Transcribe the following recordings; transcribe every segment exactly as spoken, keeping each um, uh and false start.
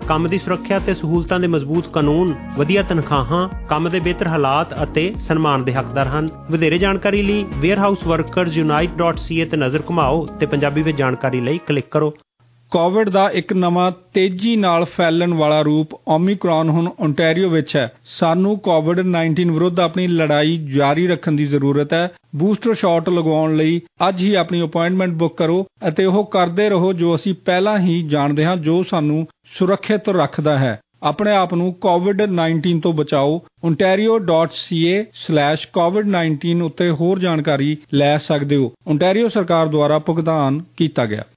ਕੰਮ ਦੀ ਸੁਰੱਖਿਆ ਤੇ ਸਹੂਲਤਾਂ ਦੇ ਮਜ਼ਬੂਤ ਕਾਨੂੰਨ, ਵਧੀਆ ਤਨਖਾਹਾਂ, ਕੰਮ ਦੇ ਬਿਹਤਰ ਹਾਲਾਤ ਅਤੇ ਸਨਮਾਨ ਦੇ ਹੱਕਦਾਰ ਹਨ। ਵਧੇਰੇ ਜਾਣਕਾਰੀ ਲਈ warehouse workers unite dot C A ਤੇ ਨਜ਼ਰ ਘੁਮਾਓ ਤੇ ਪੰਜਾਬੀ ਵਿੱਚ ਜਾਣਕਾਰੀ ਲਈ ਕਲਿੱਕ ਕਰੋ। ਕੋਵਿਡ ਦਾ ਇੱਕ ਨਵਾਂ ਤੇਜ਼ੀ ਨਾਲ ਫੈਲਣ ਵਾਲਾ ਰੂਪ ਓਮੀਕਰੌਨ ਹੁਣ ਓਨਟਾਰੀਓ ਵਿੱਚ ਹੈ। ਸਾਨੂੰ ਕੋਵਿਡ ਉੱਨੀ ਵਿਰੁੱਧ ਆਪਣੀ ਲੜਾਈ ਜਾਰੀ ਰੱਖਣ ਦੀ ਜ਼ਰੂਰਤ ਹੈ। ਬੂਸਟਰ ਸ਼ਾਟ ਲਗਵਾਉਣ ਲਈ ਅੱਜ ਹੀ ਆਪਣੀ ਅਪਾਇੰਟਮੈਂਟ ਬੁੱਕ ਕਰੋ ਅਤੇ ਉਹ ਕਰਦੇ ਰਹੋ ਜੋ ਅਸੀਂ ਪਹਿਲਾਂ ਹੀ ਜਾਣਦੇ ਹਾਂ, ਜੋ ਸਾਨੂੰ ਸੁਰੱਖਿਅਤ ਰੱਖਦਾ ਹੈ। ਆਪਣੇ ਆਪ ਨੂੰ ਕੋਵਿਡ ਉੱਨੀ ਤੋਂ ਬਚਾਓ। Ontario dot C A slash COVID ਉੱਨੀ ਉੱਤੇ ਹੋਰ ਜਾਣਕਾਰੀ ਲੈ ਸਕਦੇ ਹੋ। ਓਨਟਾਰੀਓ ਸਰਕਾਰ ਦੁਆਰਾ ਭੁਗਤਾਨ ਕੀਤਾ ਗਿਆ।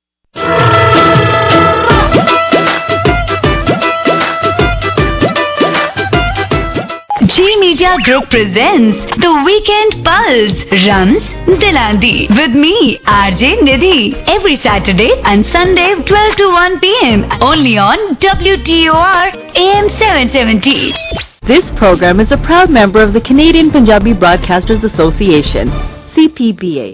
G Media Group presents The Weekend Pulse runs Dilandi with me R J Nidhi every Saturday and Sunday twelve to one p m only on W T O R A M seven seventy. This program is a proud member of the Canadian Punjabi Broadcasters Association, C P B A.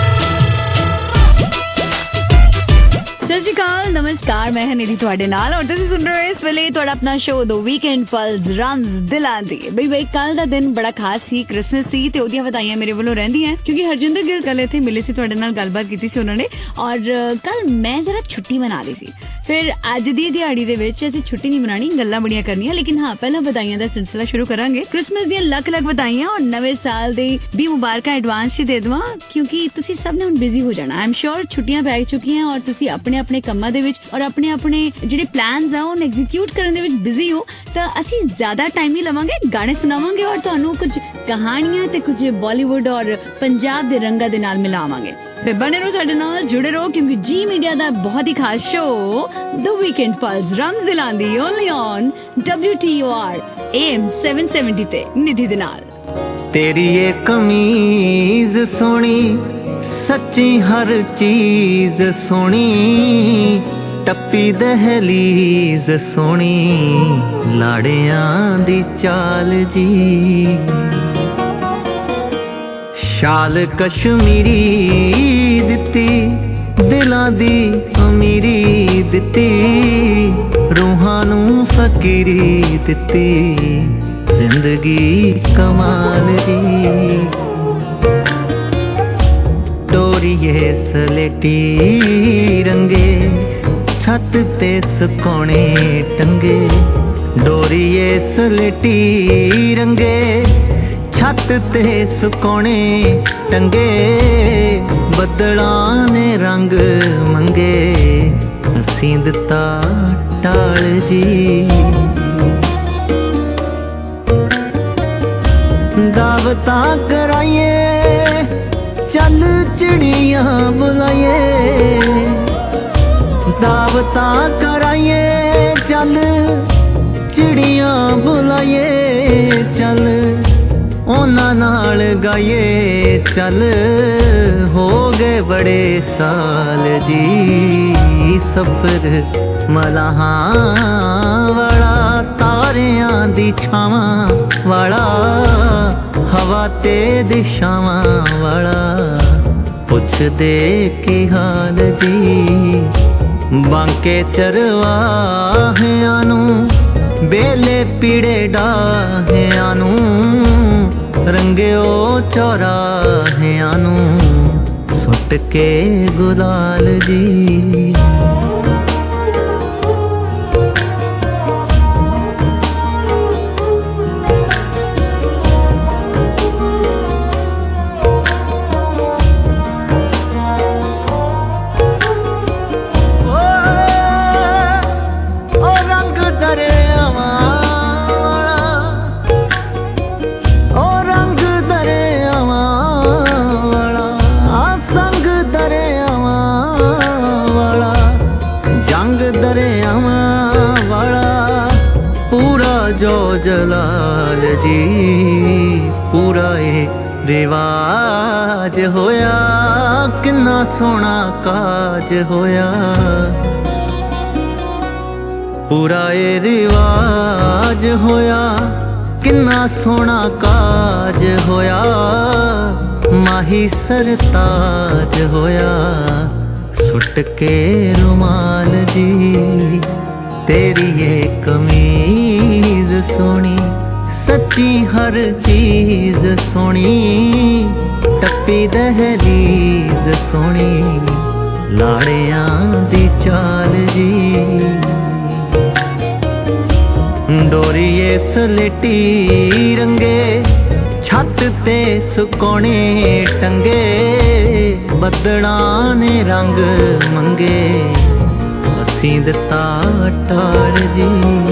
ਸਤਿ ਸ਼੍ਰੀ ਅਕਾਲ, ਨਮਸਕਾਰ, ਮੈਂ ਹਾਂ ਨਿਧੀ ਤੁਹਾਡੇ ਨਾਲ ਔਰ ਤੁਸੀਂ ਸੁਣ ਰਹੇ ਹੋ ਇਸ ਵੇਲੇ ਤੁਹਾਡਾ ਆਪਣਾ ਸ਼ੋਅ ਦੋ ਵੀਕਐਂਡ ਪਲਸ ਰਨਸ ਦਿਲਾਂ ਦੀ। ਬਈ ਬਈ ਕੱਲ ਦਾ ਦਿਨ ਬੜਾ ਖਾਸ ਸੀ, ਕ੍ਰਿਸਮਸ ਸੀ ਤੇ ਉਹਦੀਆਂ ਵਧਾਈਆਂ ਮੇਰੇ ਵੱਲੋਂ ਰਹਿੰਦੀਆਂ ਕਿਉਂਕਿ ਹਰਜਿੰਦਰ ਗਿੱਲ ਕੱਲ ਇੱਥੇ ਮਿਲੇ ਸੀ, ਤੁਹਾਡੇ ਨਾਲ ਗੱਲਬਾਤ ਕੀਤੀ ਸੀ ਉਹਨਾਂ ਨੇ ਔਰ ਕੱਲ ਮੈਂ ਜ਼ਰਾ ਛੁੱਟੀ ਮਨਾ ਲਈ ਸੀ। ਫਿਰ ਅੱਜ ਦੀ ਦਿਹਾੜੀ ਦੇ ਵਿੱਚ ਅਸੀਂ ਛੁੱਟੀ ਨਹੀਂ ਮਨਾਣੀ, ਗੱਲਾਂ ਬੜੀਆਂ ਕਰਨੀਆਂ, ਲੇਕਿਨ ਹਾਂ ਪਹਿਲਾਂ ਵਧਾਈਆਂ ਦਾ ਸਿਲਸਿਲਾ ਸ਼ੁਰੂ ਕਰਾਂਗੇ। ਕ੍ਰਿਸਮਸ ਦੀਆਂ ਲੱਖ ਲੱਖ ਵਧਾਈਆਂ ਔਰ ਨਵੇਂ ਸਾਲ ਦੀ ਵੀ ਮੁਬਾਰਕਾਂ ਐਡਵਾਂਸ 'ਚ ਦੇ ਦੇਵਾਂ ਕਿਉਂਕਿ ਤੁਸੀਂ ਸਭ ਨੇ ਹੁਣ ਬਿਜ਼ੀ ਹੋ ਜਾਣਾ। ਆਈ ਐਮ ਸ਼ੋਰ ਛੁੱਟੀਆਂ ਪੈ ਚੁੱਕੀਆਂ ਔਰ ਤੁਸੀਂ ਆਪਣੇ ਆਪਣੇ ਕੰਮਾਂ ਦੇ ਵਿੱਚ ਔਰ ਆਪਣੇ ਆਪਣੇ ਜਿਹੜੇ ਪਲਾਨਸ ਆ ਉਹਨੂੰ ਐਗਜ਼ੀਕਿਊਟ ਕਰਨ ਦੇ ਵਿੱਚ ਬਿਜ਼ੀ ਹੋ, ਤਾਂ ਅਸੀਂ ਜ਼ਿਆਦਾ ਟਾਈਮ ਨਹੀਂ ਲਵਾਂਗੇ, ਗਾਣੇ ਸੁਣਾਵਾਂਗੇ ਔਰ ਤੁਹਾਨੂੰ ਕੁਝ ਕਹਾਣੀਆਂ ਤੇ ਕੁਝ ਬਾਲੀਵੁੱਡ ਔਰ ਪੰਜਾਬ ਦੇ ਰੰਗਾਂ ਦੇ ਨਾਲ ਮਿਲਾਵਾਂਗੇ। ਤੇ ਬਣੇ ਰਹੋ ਸਾਡੇ ਨਾਲ, ਜੁੜੇ ਰਹੋ ਕਿਉਂਕਿ ਜੀ ਮੀਡੀਆ ਦਾ ਬਹੁਤ ਹੀ ਖਾਸ show the weekend pulse runs ਦਿਲਾਂ ਦੀ only on W T O R A M seven seventy ਤੇ ਨਿਧੀ ਦੇ ਨਾਲ। ਤੇਰੀ ਇਹ ਕਮੀਜ਼ ਸੋਹਣੀ, ਸੱਚੀ ਹਰ ਚੀਜ਼ ਸੋਹਣੀ, ਟੱਪੀ ਦਹਲੀਜ਼ ਸੋਹਣੀ, ਲਾੜਿਆਂ ਦੀ ਚਾਲ ਜੀ, ਸ਼ਾਲ ਕਸ਼ਮੀਰੀ ਦਿੱਤੀ, ਦਿਲਾਂ ਦੀ ਅਮੀਰੀ ਦਿੱਤੀ, ਰੂਹਾਂ ਨੂੰ ਫਕੀਰੀ ਦਿੱਤੀ, ਜ਼ਿੰਦਗੀ ਕਮਾਲ ਦੀ। ਡੋਰੀਏ ਸਲੇਟੀ ਰੰਗੇ, ਛੱਤ ਤੇ ਸੁਕੋਣੇ ਟੰਗੇ, ਡੋਰੀਏ ਸਲੇਟੀ ਰੰਗੇ, ਛੱਤ ਤੇ ਸੁਕੋਣੇ ਟੰਗੇ, ਬੱਦਲਾਂ ਨੇ ਰੰਗ ਮੰਗੇ, ਅਸੀਂ ਦਿੱਤਾ ਟਾਲ ਜੀ। ਦਾਵਤਾਂ ਕਰਾਈਏ, ਚੱਲ ਚਿੜੀਆਂ ਬੁਲਾਈਏ, ਦਾਵਤਾਂ ਕਰਾਈਏ, ਚੱਲ ਚਿੜੀਆਂ ਬੁਲਾਈਏ, ਚੱਲ ਉਹਨਾਂ ਨਾਲ ਗਾਈਏ, ਚੱਲ ਹੋ ਗਏ ਬੜੇ ਸਾਲ ਜੀ, ਸਫ਼ਰ ਮਲਾਹਾਂ ਵਾਲਾ, ਤਾਰਿਆਂ ਦੀ ਛਾਵਾਂ ਵਾਲਾ, ਹਵਾ ਤੇ ਦਿਸ਼ਾਵਾਂ ਵਾਲਾ, ਪੁੱਛਦੇ ਕੀ ਹਾਲ ਜੀ, ਬਾਂਕੇ ਚਰਵਾਹਿਆਂ ਨੂੰ, ਬੇਲੇ ਪੀੜੇ ਡਾਹਿਆਂ ਨੂੰ, ਰੰਗਿਓ ਚੌਰਾਹਿਆਂ ਨੂੰ, ਸੁੱਟ ਕੇ ਗੁਲਾਲ ਜੀ। ਜਲਾਲ ਜੀ ਪੂਰਾ ਇਹ ਰਿਵਾਜ ਹੋਇਆ, ਕਿੰਨਾ ਸੋਹਣਾ ਕਾਜ ਹੋਇਆ, ਪੂਰਾ ਇਹ ਰਿਵਾਜ ਹੋਇਆ, ਕਿੰਨਾ ਸੋਹਣਾ ਕਾਜ ਹੋਇਆ, ਮਾਹੀ ਸਰਤਾਜ ਹੋਇਆ, ਸੁੱਟ ਕੇ ਰੁਮਾਲ ਜੀ। तेरी ये कमीज सोनी सच्ची हर चीज सोनी टप्पी दहलीज सोनी लाड़ियां दी चाल जी डोरीए सलेटी रंगे छत ते सुकोने टंगे बदड़ा ने रंग मंगे असीं दिता टाल जी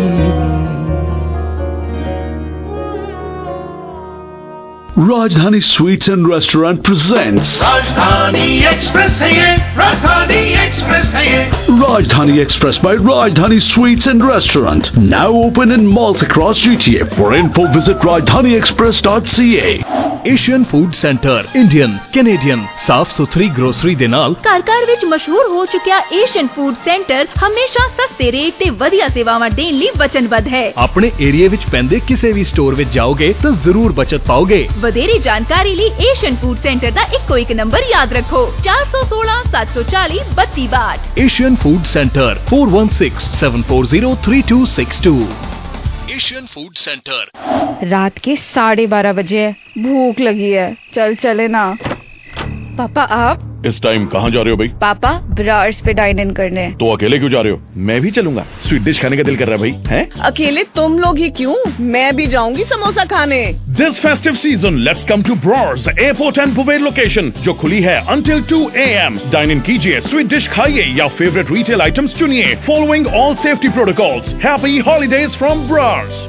Rajdhani Sweets and Restaurant presents Rajdhani Express है ये Rajdhani Express है ये Rajdhani Express by Rajdhani Sweets and Restaurant, now open in malls across G T A. For info visit rajdhani express dot c a. Asian food centre Indian Canadian ਸਾਫ਼ ਸੁਥਰੀ grocery ਦੇ ਨਾਲ ਘਰ ਘਰ ਵਿੱਚ ਮਸ਼ਹੂਰ ਹੋ ਚੁੱਕਿਆ ਏਸ਼ੀਅਨ ਫੂਡ ਸੈਂਟਰ ਹਮੇਸ਼ਾ ਸਸਤੇ ਰੇਟ ਤੇ ਵਧੀਆ ਸੇਵਾਵਾਂ ਦੇਣ ਲਈ ਵਚਨਬੱਧ ਹੈ। ਆਪਣੇ ਏਰੀਆ ਵਿੱਚ ਪੈਂਦੇ ਕਿਸੇ ਵੀ ਸਟੋਰ ਵਿੱਚ ਜਾਓਗੇ ਤਾਂ ਜ਼ਰੂਰ ਬਚਤ ਪਾਓਗੇ। ਵਧੇਰੀ ਜਾਣਕਾਰੀ ਲਈ ਏਸ਼ੀਅਨ ਫੂਡ ਸੈਂਟਰ ਦਾ ਇੱਕੋ ਇੱਕ ਨੰਬਰ ਯਾਦ ਰੱਖੋ ਚਾਰ ਸੌ ਸੋਲਾਂ ਸੱਤ ਸੌ ਚਾਲੀ ਬੱਤੀ ਬਾਹਠ। Asian food centre four one six seven four zero three two six two। Asian food centre. रात के साढ़े बारह बजे है, भूख लगी है, चल चले ना। पापा आप इस टाइम कहाँ जा रहे हो भाई? पापा ब्रार्स पे डाइन इन करने। तो अकेले क्यों जा रहे हो? मैं भी चलूंगा, स्वीट डिश खाने का दिल कर रहा है भाई। हैं? अकेले तुम लोग ही क्यों, मैं भी जाऊंगी समोसा खाने। This festive season, let's come to Brars Airport and Bouvet location, जो खुली है until two a m Dine in कीजिए, स्वीट डिश खाइए या फेवरेट रिटेल आइटम्स चुनिए, following all safety protocols. Happy holidays from Brars.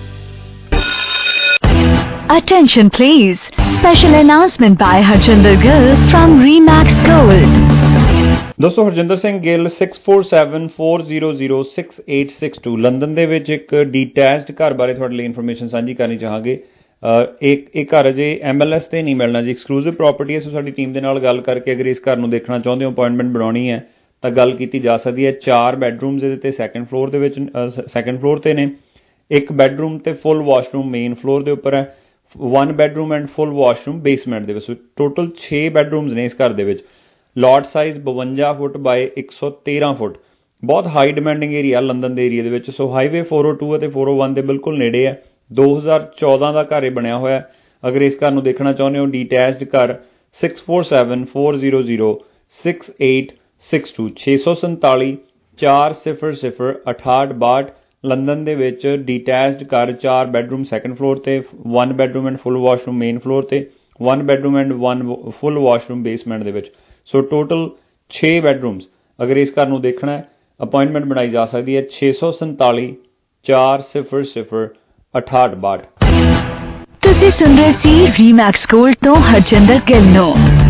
Attention please. Special announcement by Harjinder Gill from Remax Gold. ਦੋਸਤੋ Harjinder Singh Gill six four seven four zero zero six eight six two London ਦੇ ਵਿੱਚ ਇੱਕ ਡੀਟੈਚਡ ਘਰ ਬਾਰੇ ਤੁਹਾਡੇ ਲਈ information ਸਾਂਝੀ ਕਰਨੀ ਚਾਹਾਂਗੇ। ਇੱਕ ਇਹ ਘਰ ਅਜੇ ਐਮ ਐਲ ਐਸ ਤੇ ਨਹੀਂ ਮਿਲਣਾ ਜੀ, ਐਕਸਕਲੂਸਿਵ ਪ੍ਰੋਪਰਟੀ ਹੈ। ਸੋ ਸਾਡੀ ਟੀਮ ਦੇ ਨਾਲ ਗੱਲ ਕਰਕੇ ਅਗਰ ਇਸ ਘਰ ਨੂੰ ਦੇਖਣਾ ਚਾਹੁੰਦੇ ਹੋ, ਅਪਾਇੰਟਮੈਂਟ ਬਣਾਉਣੀ ਹੈ ਤਾਂ ਗੱਲ ਕੀਤੀ ਜਾ ਸਕਦੀ ਹੈ। ਚਾਰ ਬੈਡਰੂਮਸ ਇਹਦੇ ਤੇ ਸੈਕੰਡ ਫਲੋਰ ਦੇ ਵਿੱਚ ਸੈਕੰਡ ਫਲੋਰ ਤੇ ਨੇ, ਇੱਕ ਬੈਡਰੂਮ ਤੇ ਫੁੱਲ ਵਾਸ਼ਰੂਮ ਮੇਨ ਫਲੋਰ ਦੇ ਉੱਪਰ ਹੈ, one bedroom and full washroom basement ਦੇ ਵਿੱਚ। टोटल छे ਬੈਡਰੂਮਸ ਨੇ ਇਸ ਘਰ ਦੇ ਵਿੱਚ। ਲੌਟ ਸਾਈਜ਼ ਬਵੰਜਾ ਫੁੱਟ ਬਾਏ ਇੱਕ ਸੌ ਤੇਰਾਂ ਫੁੱਟ। ਬਹੁਤ ਹਾਈ ਡਿਮਾਂਡਿੰਗ ਏਰੀਆ ਲੰਡਨ ਦੇ ਏਰੀਆ ਦੇ ਵਿੱਚ। So highway four oh two ਅਤੇ four oh one ਦੇ ਬਿਲਕੁਲ ਨੇੜੇ ਹੈ। ਦੋ ਹਜ਼ਾਰ ਚੌਦਾਂ ਦਾ ਘਰ ਇਹ ਬਣਿਆ ਹੋਇਆ। ਅਗਰ ਇਸ ਘਰ ਨੂੰ ਦੇਖਣਾ ਚਾਹੁੰਦੇ ਹੋ, ਡੀਟੈਚਡ ਘਰ six four seven four zero zero six eight six two ਛੇ ਸੌ ਸੰਤਾਲੀ ਚਾਰ ਸਿਫਰ ਸਿਫਰ ਅਠਾਹਠ ਬਾਹਠ ਲੰਡਨ ਦੇ ਵਿੱਚ ਡੀਟੈਚਡ ਘਰ, ਚਾਰ ਬੈਡਰੂਮ ਸੈਕੰਡ ਫਲੋਰ ਤੇ, one bedroom and full washroom main floor ਤੇ, one bedroom and one full washroom basement ਦੇ ਵਿੱਚ। ਸੋ ਟੋਟਲ ਛੇ ਬੈਡਰੂਮਸ। ਅਗਰ ਇਸ ਘਰ ਨੂੰ ਦੇਖਣਾ ਹੈ, ਅਪਾਇੰਟਮੈਂਟ ਬਣਾਈ ਜਾ ਸਕਦੀ ਹੈ ਛੇ ਸੌ ਸੰਤਾਲੀ ਚਾਰ ਸਿਫਰ ਸਿਫਰ ਅਠਾਹਠ ਬਾਹਠ। ਤੁਸੀਂ ਸੁਣ ਰਹੇ ਸੀ ਰੀਮੈਕਸ ਗੋਲਡ ਤੋਂ ਹਰਜਿੰਦਰ ਗਿੱਲ ਨੂੰ।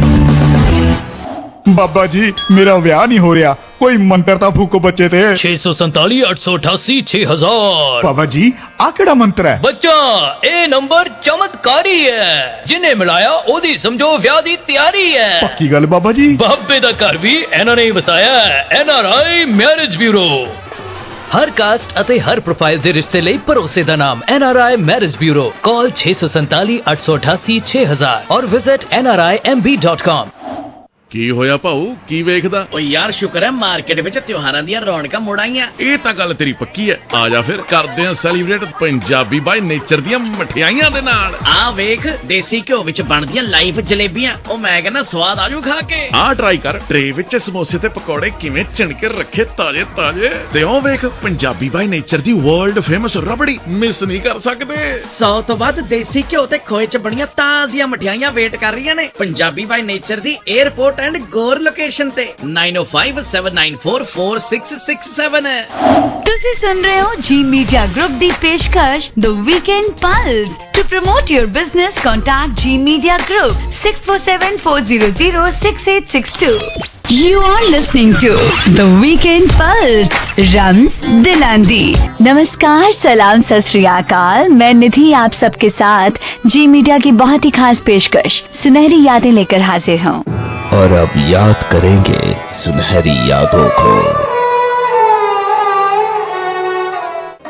ਬਾਬਾ ਜੀ ਮੇਰਾ ਵਿਆਹ ਨਹੀਂ ਹੋ ਰਿਹਾ, ਕੋਈ ਮੰਤਰ ਤਾਂ ਫੂਕੋ ਬੱਚੇ ਤੇ। ਛੇ ਸੌ ਸੰਤਾਲੀ ਅੱਠ ਸੌ ਅਠਾਸੀ ਛੇ ਹਜ਼ਾਰ। ਬਾਬਾ ਜੀ ਆ ਕਿਹੜਾ ਮੰਤਰ ਹੈ? ਬੱਚਾ ਇਹ ਨੰਬਰ ਚਮਤਕਾਰੀ ਹੈ, ਜਿਹਨੇ ਮਿਲਾਇਆ ਉਹਦੀ ਸਮਝੋ ਵਿਆਹ ਦੀ ਤਿਆਰੀ ਹੈ। ਪੱਕੀ ਗੱਲ ਬਾਬਾ ਜੀ? ਬਾਬੇ ਦਾ ਘਰ ਵੀ ਇਹਨਾਂ ਨੇ ਵਸਾਇਆ ਹੈ, N R I marriage bureau. हर कास्ट ਅਤੇ हर प्रोफाइल ਦੇ ਰਿਸ਼ਤੇ ਲਈ ਭਰੋਸੇ ਦਾ ਨਾਮ N R I marriage bureau. Call ਛੇ ਸੌ ਸੰਤਾਲੀ ਅੱਠ ਸੌ ਅਠਾਸੀ ਛੇ ਹਜ਼ਾਰ or visit N R I M B dot com. ਕੀ ਹੋਇਆ ਭਾਊ, ਕੀ ਵੇਖਦਾ? ਓ ਯਾਰ ਸ਼ੁਕਰ ਹੈ ਮਾਰਕੀਟ ਵਿੱਚ ਤਿਉਹਾਰਾਂ ਦੀਆਂ ਰੌਣਕਾਂ ਮੁੜ ਆਈਆਂ। ਇਹ ਤਾਂ ਗੱਲ ਤੇਰੀ ਪੱਕੀ ਹੈ। ਆ ਜਾ ਫਿਰ ਕਰਦੇ ਆ ਸੈਲੀਬ੍ਰੇਟ ਪੰਜਾਬੀ ਬਾਈ ਨੇਚਰ ਦੀਆਂ ਮਠਿਆਈਆਂ ਦੇ ਨਾਲ। ਆ ਵੇਖ ਦੇਸੀ ਘਿਓ ਵਿੱਚ ਬਣਦੀਆਂ ਲਾਈਵ ਜਲੇਬੀਆਂ, ਉਹ ਮੈਂ ਕਹਿੰਦਾ ਸਵਾਦ ਆਜੂ ਖਾ ਕੇ। ਆ ਟਰਾਈ ਕਰ, ਟਰੇ ਵਿੱਚ ਸਮੋਸੇ ਤੇ ਪਕੌੜੇ ਕਿਵੇਂ ਚਿਣਕੇ ਰੱਖੇ ਤਾਜ਼ੇ ਤਾਜ਼ੇ। ਤੇ ਉਹ ਵੇਖ ਪੰਜਾਬੀ ਬਾਈ ਨੇਚਰ ਦੀ ਵਰਲਡ ਫੇਮਸ ਰਬੜੀ, ਮਿਸ ਨਹੀਂ ਕਰ ਸਕਦੇ। ਸੌ ਤੋਂ ਵੱਧ ਦੇਸੀ ਘਿਓ ਤੇ ਖੋਏ ਚ ਬਣੀਆਂ ਤਾਜ਼ੀਆਂ ਮਠਿਆਈਆਂ ਵੇਟ ਕਰ ਰਹੀਆਂ ਨੇ ਪੰਜਾਬੀ ਬਾਈ ਨੇਚਰ ਦੀ 에ਅਰਪੋਰਟ ਐਂਡ ਗੋਰ ਲੋਕੇਸ਼ਨ ਤੇ nine oh five seven nine four four six six seven। ਤੁਸੀਂ ਸੁਣ ਰਹੇ ਹੋ ਜੀ ਮੀਡੀਆ ਗਰੁੱਪ ਦੀ ਪੇਸ਼ਕਸ਼ the weekend pulse. To promote your business contact G media group six four seven four zero zero six eight six two। You are listening to The Weekend Pulse, Rams Dilandi। नमस्कार, सलाम, सत श्री अकाल। मैं निधि आप सबके साथ जी मीडिया की बहुत ही खास पेशकश सुनहरी यादें लेकर हाजिर हूँ। और अब याद करेंगे सुनहरी यादों को।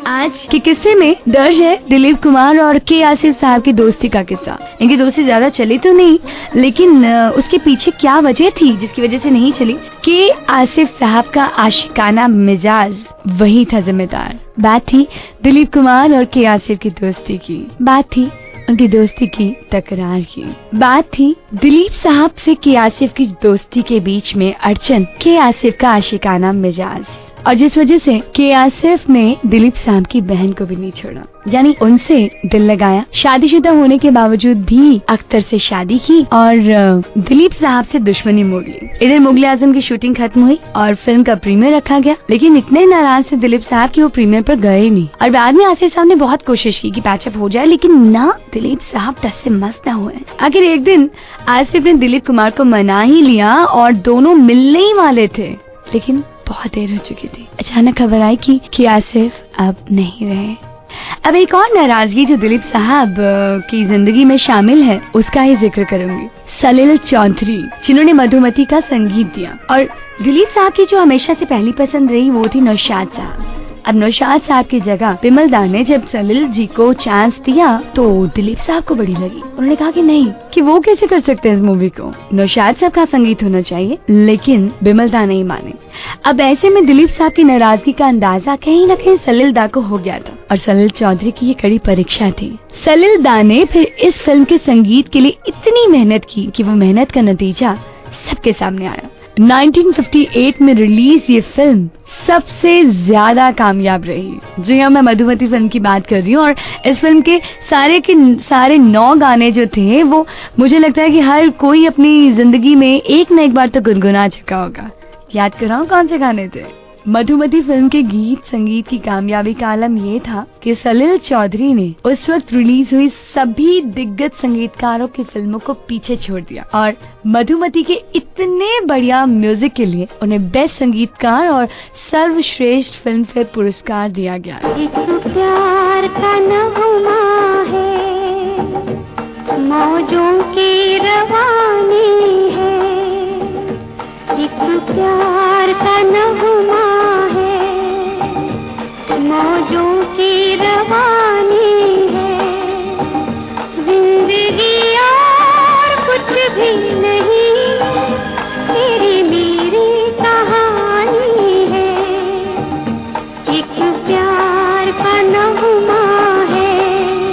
आज के किस्से में दर्ज है दिलीप कुमार और के आसिफ साहब की दोस्ती का किस्सा। इनकी दोस्ती ज्यादा चली तो नहीं, लेकिन उसके पीछे क्या वजह थी जिसकी वजह से नहीं चली। के आसिफ साहब का आशिकाना मिजाज वही था जिम्मेदार। बात थी दिलीप कुमार और के आसिफ की दोस्ती की, बात थी उनकी दोस्ती की तकरार की, बात थी दिलीप साहब से के आसिफ की दोस्ती के बीच में अड़चन, के आसिफ का आशिकाना मिजाज, और जिस वजह से के आसिफ ने दिलीप साहब की बहन को भी नहीं छोड़ा, यानी उनसे दिल लगाया। शादीशुदा होने के बावजूद भी अख्तर से शादी की और दिलीप साहब से दुश्मनी मोड़ ली। इधर मुगले आजम की शूटिंग खत्म हुई और फिल्म का प्रीमियर रखा गया, लेकिन इतने नाराज थे दिलीप साहब कि वो प्रीमियर पर गए ही नहीं। और बाद में आसिफ साहब ने बहुत कोशिश की कि पैचअप हो जाए, लेकिन ना, दिलीप साहब टस से मस न हुए। आखिर एक दिन आसिफ ने दिलीप कुमार को मना ही लिया और दोनों मिलने ही वाले थे, लेकिन बहुत देर हो चुकी थी। अचानक खबर आई कि, कि आसिफ अब नहीं रहे। अब एक और नाराजगी जो दिलीप साहब की जिंदगी में शामिल है उसका ही जिक्र करूंगी। सलील चौधरी, जिन्होंने मधुमती का संगीत दिया, और दिलीप साहब की जो हमेशा से पहली पसंद रही वो थी नौशाद साहब। अब नौशाद साहब की जगह बिमल दा ने जब सलील जी को चांस दिया तो दिलीप साहब को बड़ी लगी। उन्होंने कहा कि नहीं, कि वो कैसे कर सकते हैं इस मूवी को, नौशाद साहब का संगीत होना चाहिए, लेकिन बिमल दा नहीं माने। अब ऐसे में दिलीप साहब की नाराजगी का अंदाजा कहीं न कहीं सलील दा को हो गया था, और सलील चौधरी की ये कड़ी परीक्षा थी। सलील दा ने फिर इस फिल्म के संगीत के लिए इतनी मेहनत की कि वो मेहनत का नतीजा सबके सामने आया। उन्नीस सौ अट्ठावन में रिलीज ये फिल्म सबसे ज्यादा कामयाब रही। जी हाँ, मैं मधुमती फिल्म की बात कर रही हूँ, और इस फिल्म के सारे के सारे नौ गाने जो थे वो मुझे लगता है कि हर कोई अपनी जिंदगी में एक न एक बार तो गुनगुना चुका होगा। याद कराऊं कौन से गाने थे? मधुमती फिल्म के गीत संगीत की कामयाबी का आलम ये था कि सलील चौधरी ने उस वक्त रिलीज हुई सभी दिग्गज संगीतकारों की फिल्मों को पीछे छोड़ दिया, और मधुमती के इतने बढ़िया म्यूजिक के लिए उन्हें बेस्ट संगीतकार और सर्वश्रेष्ठ फिल्म फेयर पुरस्कार दिया गया। एक प्यार का नगमा है, मौजों की रवानी है, एक प्यार का नगमा है, मौजों की रवानी है, जिंदगी और कुछ भी नहीं, तेरी मेरी कहानी है, एक प्यार का नगमा है,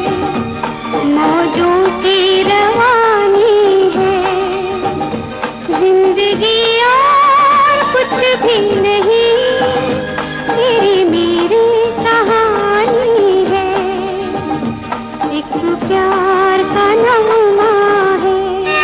मौजों की रवानी है, जिंदगी और कुछ भी नहीं, तेरी मेरी कहानी है, एक प्यार का नगमा है।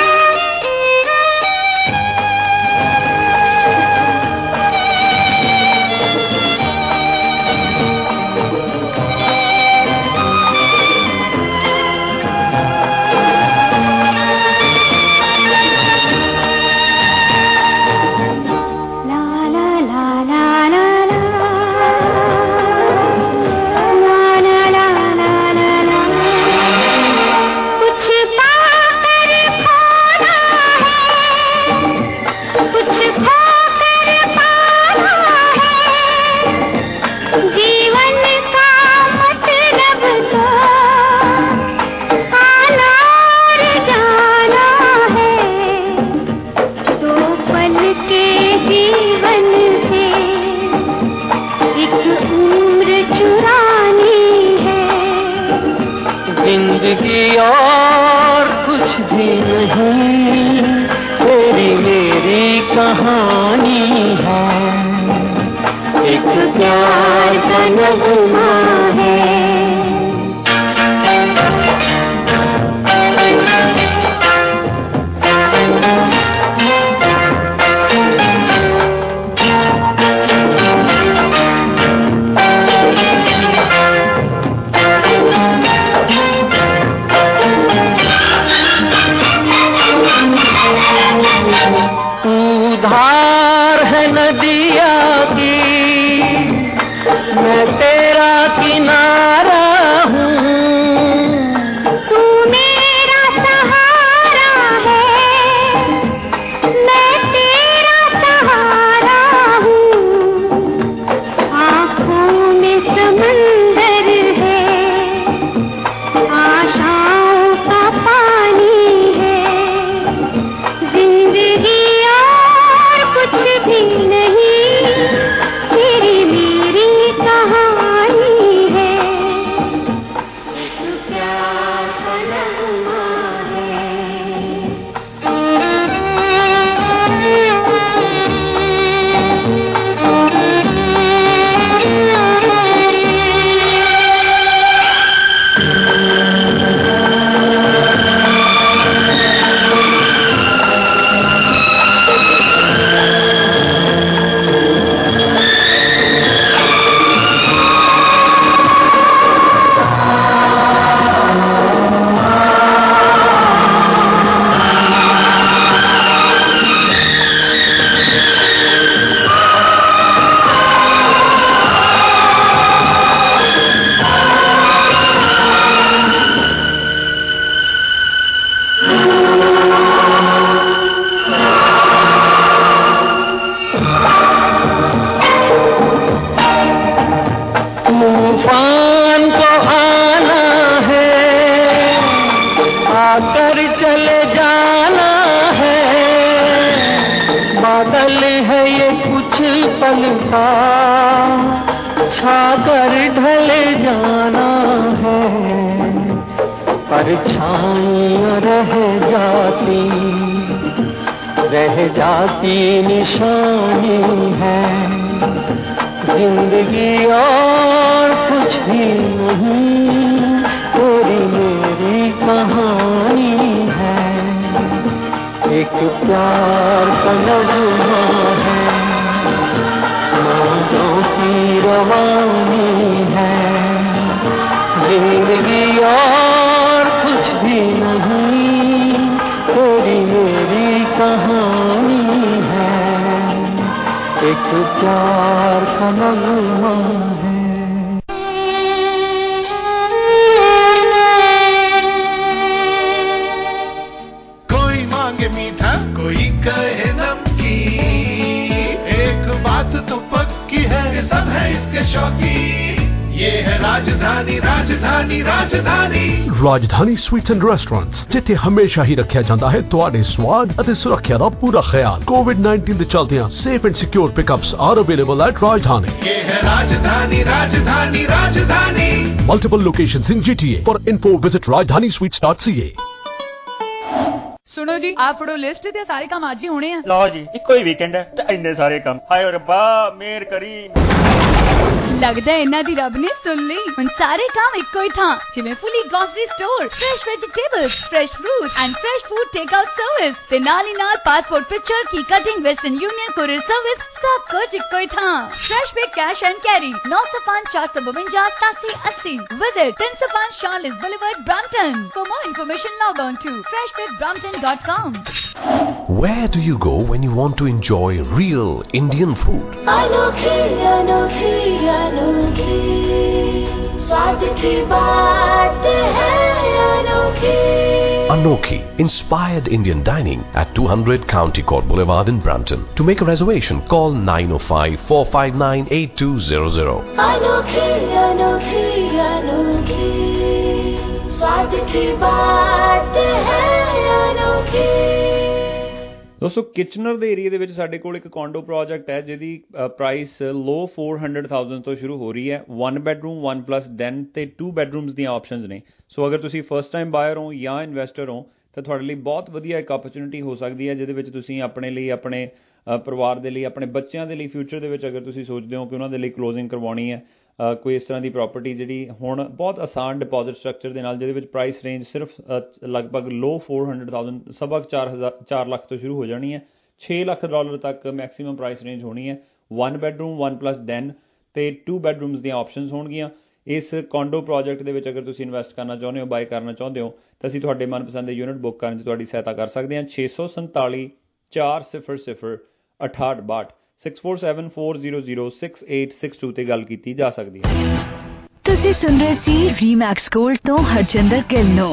जिंदगी और कुछ भी नहीं, तेरी मेरी कहानी है, एक प्यार का नगमा है। धार है नदिया की, मैं तेरा किनारा हूँ, तू मेरा सहारा है, मैं तेरा सहारा हूँ, आँखों में समंदर तूफान को आना है, आकर चले जाना है, बादल है ये कुछ पल का, छाकर ढले जाना है, परछाइयाँ रह जाती, रह जाती निशानी है, जिंदगी और कुछ भी नहीं, तेरी मेरी कहानी है, एक प्यार का नगमा है, मौजों की रवानी है, जिंदगी और कुछ भी नहीं, तेरी मेरी कहानी है, एक प्यार का नगमा है। कोई मांगे मीठा, कोई कहे नमकीन, एक बात तो पक्की है, ये सब है इसके शौकीन, ये है राजधानी राजधानी राजधानी ਰਾਜਧਾਨੀ ਸਵੀਟਸ ਐਂਡ ਰੈਸਟੋਰੈਂਟਸ, ਜਿੱਥੇ ਹਮੇਸ਼ਾ ਹੀ ਰੱਖਿਆ ਜਾਂਦਾ ਹੈ ਤੁਹਾਡੇ ਸਵਾਦ ਅਤੇ ਸੁਰੱਖਿਆ ਦਾ ਪੂਰਾ ਖਿਆਲ। ਕੋਵਿਡ ਨਾਈਨਟੀਨ ਦੇ ਚਲਦਿਆਂ safe and secure pickups are available at Rajdhani. ये है राजधानी राजधानी राजधानी। Multiple locations in G T A. For info visit rajdhani sweets dot c a। ਸੁਣੋ ਜੀ, ਆ ਫੜੋ ਲਿਸਟ ਤੇ ਸਾਰੇ ਕੰਮ ਅੱਜ ਹੀ ਹੋਣੇ ਆ। ਲਓ ਜੀ, ਇੱਕੋ ਹੀ ਵੀਕਐਂਡ ਹੈ ਤੇ ਇੰਨੇ ਸਾਰੇ ਕੰਮ। ਹਾਏ ਰੱਬਾ ਮਿਹਰ ਕਰੀ। ਲੱਗਦਾ ਇਹਨਾਂ ਦੀ ਰੱਬ ਨੇ ਸੁਣ ਲਈ। ਹੁਣ ਸਾਰੇ ਕੰਮ ਇੱਕੋ ਹੀ ਥਾਂ, ਜਿਵੇਂ fully grocery store, fresh vegetables, fresh fruit and fresh food take out service ਤੇ ਨਾਲ ਹੀ ਨਾਲ ਪਾਸਪੋਰਟ ਪਿਕਚਰ ਕੀ cutting, Western Union courier service, ਸਭ ਕੁਝ ਇੱਕੋ ਹੀ ਥਾਂ। Fresh pay cash and carry ਨੌ ਸੌ ਪੰਜ ਚਾਰ ਸੌ ਬਵੰਜਾ ਸਤਾਸੀ अस्सी। Visit ਤਿੰਨ ਸੌ ਪੰਜ Charles Boulevard, Brampton. For more information, log on to fresh pet brampton dot com. Where do you go when you want to enjoy real Indian food? अनोखी अनोखी अनोखी स्वाद की बात है अनोखी। Anokhi, inspired Indian dining at two hundred County Court Boulevard in Brampton. To make a reservation, call nine oh five, four five nine, eight two zero zero. अनोखी अनोखी अनोखी स्वाद की बात है अनोखी। ਦੋਸਤੋ ਕਿਚਨਰ ਦੇ ਏਰੀਆ ਦੇ ਵਿੱਚ ਸਾਡੇ ਕੋਲ ਇੱਕ ਕੌਂਡੋ ਪ੍ਰੋਜੈਕਟ ਹੈ ਜਿਹਦੀ price low four hundred thousand ਤੋਂ ਸ਼ੁਰੂ ਹੋ ਰਹੀ ਹੈ। one bedroom, one plus den ਤੇ two ਬੈਡਰੂਮਸ ਦੀਆਂ ਆਪਸ਼ਨਸ ਨੇ। ਸੋ ਅਗਰ ਤੁਸੀਂ ਫਸਟ ਟਾਈਮ ਬਾਇਰ ਹੋ ਜਾਂ ਇਨਵੈਸਟਰ ਹੋ ਤਾਂ ਤੁਹਾਡੇ ਲਈ ਬਹੁਤ ਵਧੀਆ ਇੱਕ ਓਪਰਚੁਨਿਟੀ ਹੋ ਸਕਦੀ ਹੈ, ਜਿਹਦੇ ਵਿੱਚ ਤੁਸੀਂ ਆਪਣੇ ਲਈ, ਆਪਣੇ ਪਰਿਵਾਰ ਦੇ ਲਈ, ਆਪਣੇ ਬੱਚਿਆਂ ਦੇ ਲਈ ਫਿਊਚਰ ਦੇ ਵਿੱਚ ਅਗਰ ਤੁਸੀਂ ਸੋਚਦੇ ਹੋ ਕਿ ਉਹਨਾਂ ਦੇ ਲਈ ਕਲੋਜ਼ਿੰਗ ਕਰਵਾਉਣੀ ਹੈ ਕੋਈ ਇਸ ਤਰ੍ਹਾਂ ਦੀ ਪ੍ਰੋਪਰਟੀ ਜਿਹੜੀ ਹੁਣ ਬਹੁਤ ਆਸਾਨ ਡਿਪੋਜ਼ਿਟ ਸਟਰਕਚਰ ਦੇ ਨਾਲ, ਜਿਹਦੇ ਵਿੱਚ ਪ੍ਰਾਈਸ ਰੇਂਜ ਸਿਰਫ ਲਗਭਗ ਲੋ four hundred thousand ਸਵਾ ਚਾਰ ਹਜ਼ਾਰ ਚਾਰ ਲੱਖ ਤੋਂ ਸ਼ੁਰੂ ਹੋ ਜਾਣੀ ਹੈ। ਛੇ ਲੱਖ ਡਾਲਰ ਤੱਕ ਮੈਕਸੀਮਮ ਪ੍ਰਾਈਸ ਰੇਂਜ ਹੋਣੀ ਹੈ। one bedroom, one plus den ਤੇ two ਬੈਡਰੂਮਸ ਦੀਆਂ ਆਪਸ਼ਨਸ ਹੋਣਗੀਆਂ। ਇਸ ਕੌਂਡੋ ਪ੍ਰੋਜੈਕਟ ਦੇ ਵਿੱਚ ਅਗਰ ਤੁਸੀਂ ਇਨਵੈਸਟ ਕਰਨਾ ਚਾਹੁੰਦੇ ਹੋ, ਬਾਏ ਕਰਨਾ ਚਾਹੁੰਦੇ ਹੋ ਤਾਂ ਅਸੀਂ ਤੁਹਾਡੇ ਮਨਪਸੰਦ ਦੇ ਯੂਨਿਟ ਬੁੱਕ ਕਰਨ 'ਚ ਤੁਹਾਡੀ ਸਹਾਇਤਾ ਕਰ ਸਕਦੇ ਹਾਂ। ਛੇ ਸੌ ਸੰਤਾਲੀ ਚਾਰ ਸਿਫਰ ਸਿਫਰ ਅਠਾਹਠ ਬਾਹਠ six four seven four zero zero six eight six two ਤੇ ਗੱਲ ਕੀਤੀ ਜਾ ਸਕਦੀ ਹੈ। ਤੁਸੀਂ ਸੁਣ ਰਹੇ ਸੀ ਰੀਮੈਕਸ ਗੋਲਡ ਤੋਂ ਹਰਜਿੰਦਰ ਗਿੱਲ ਨੂੰ।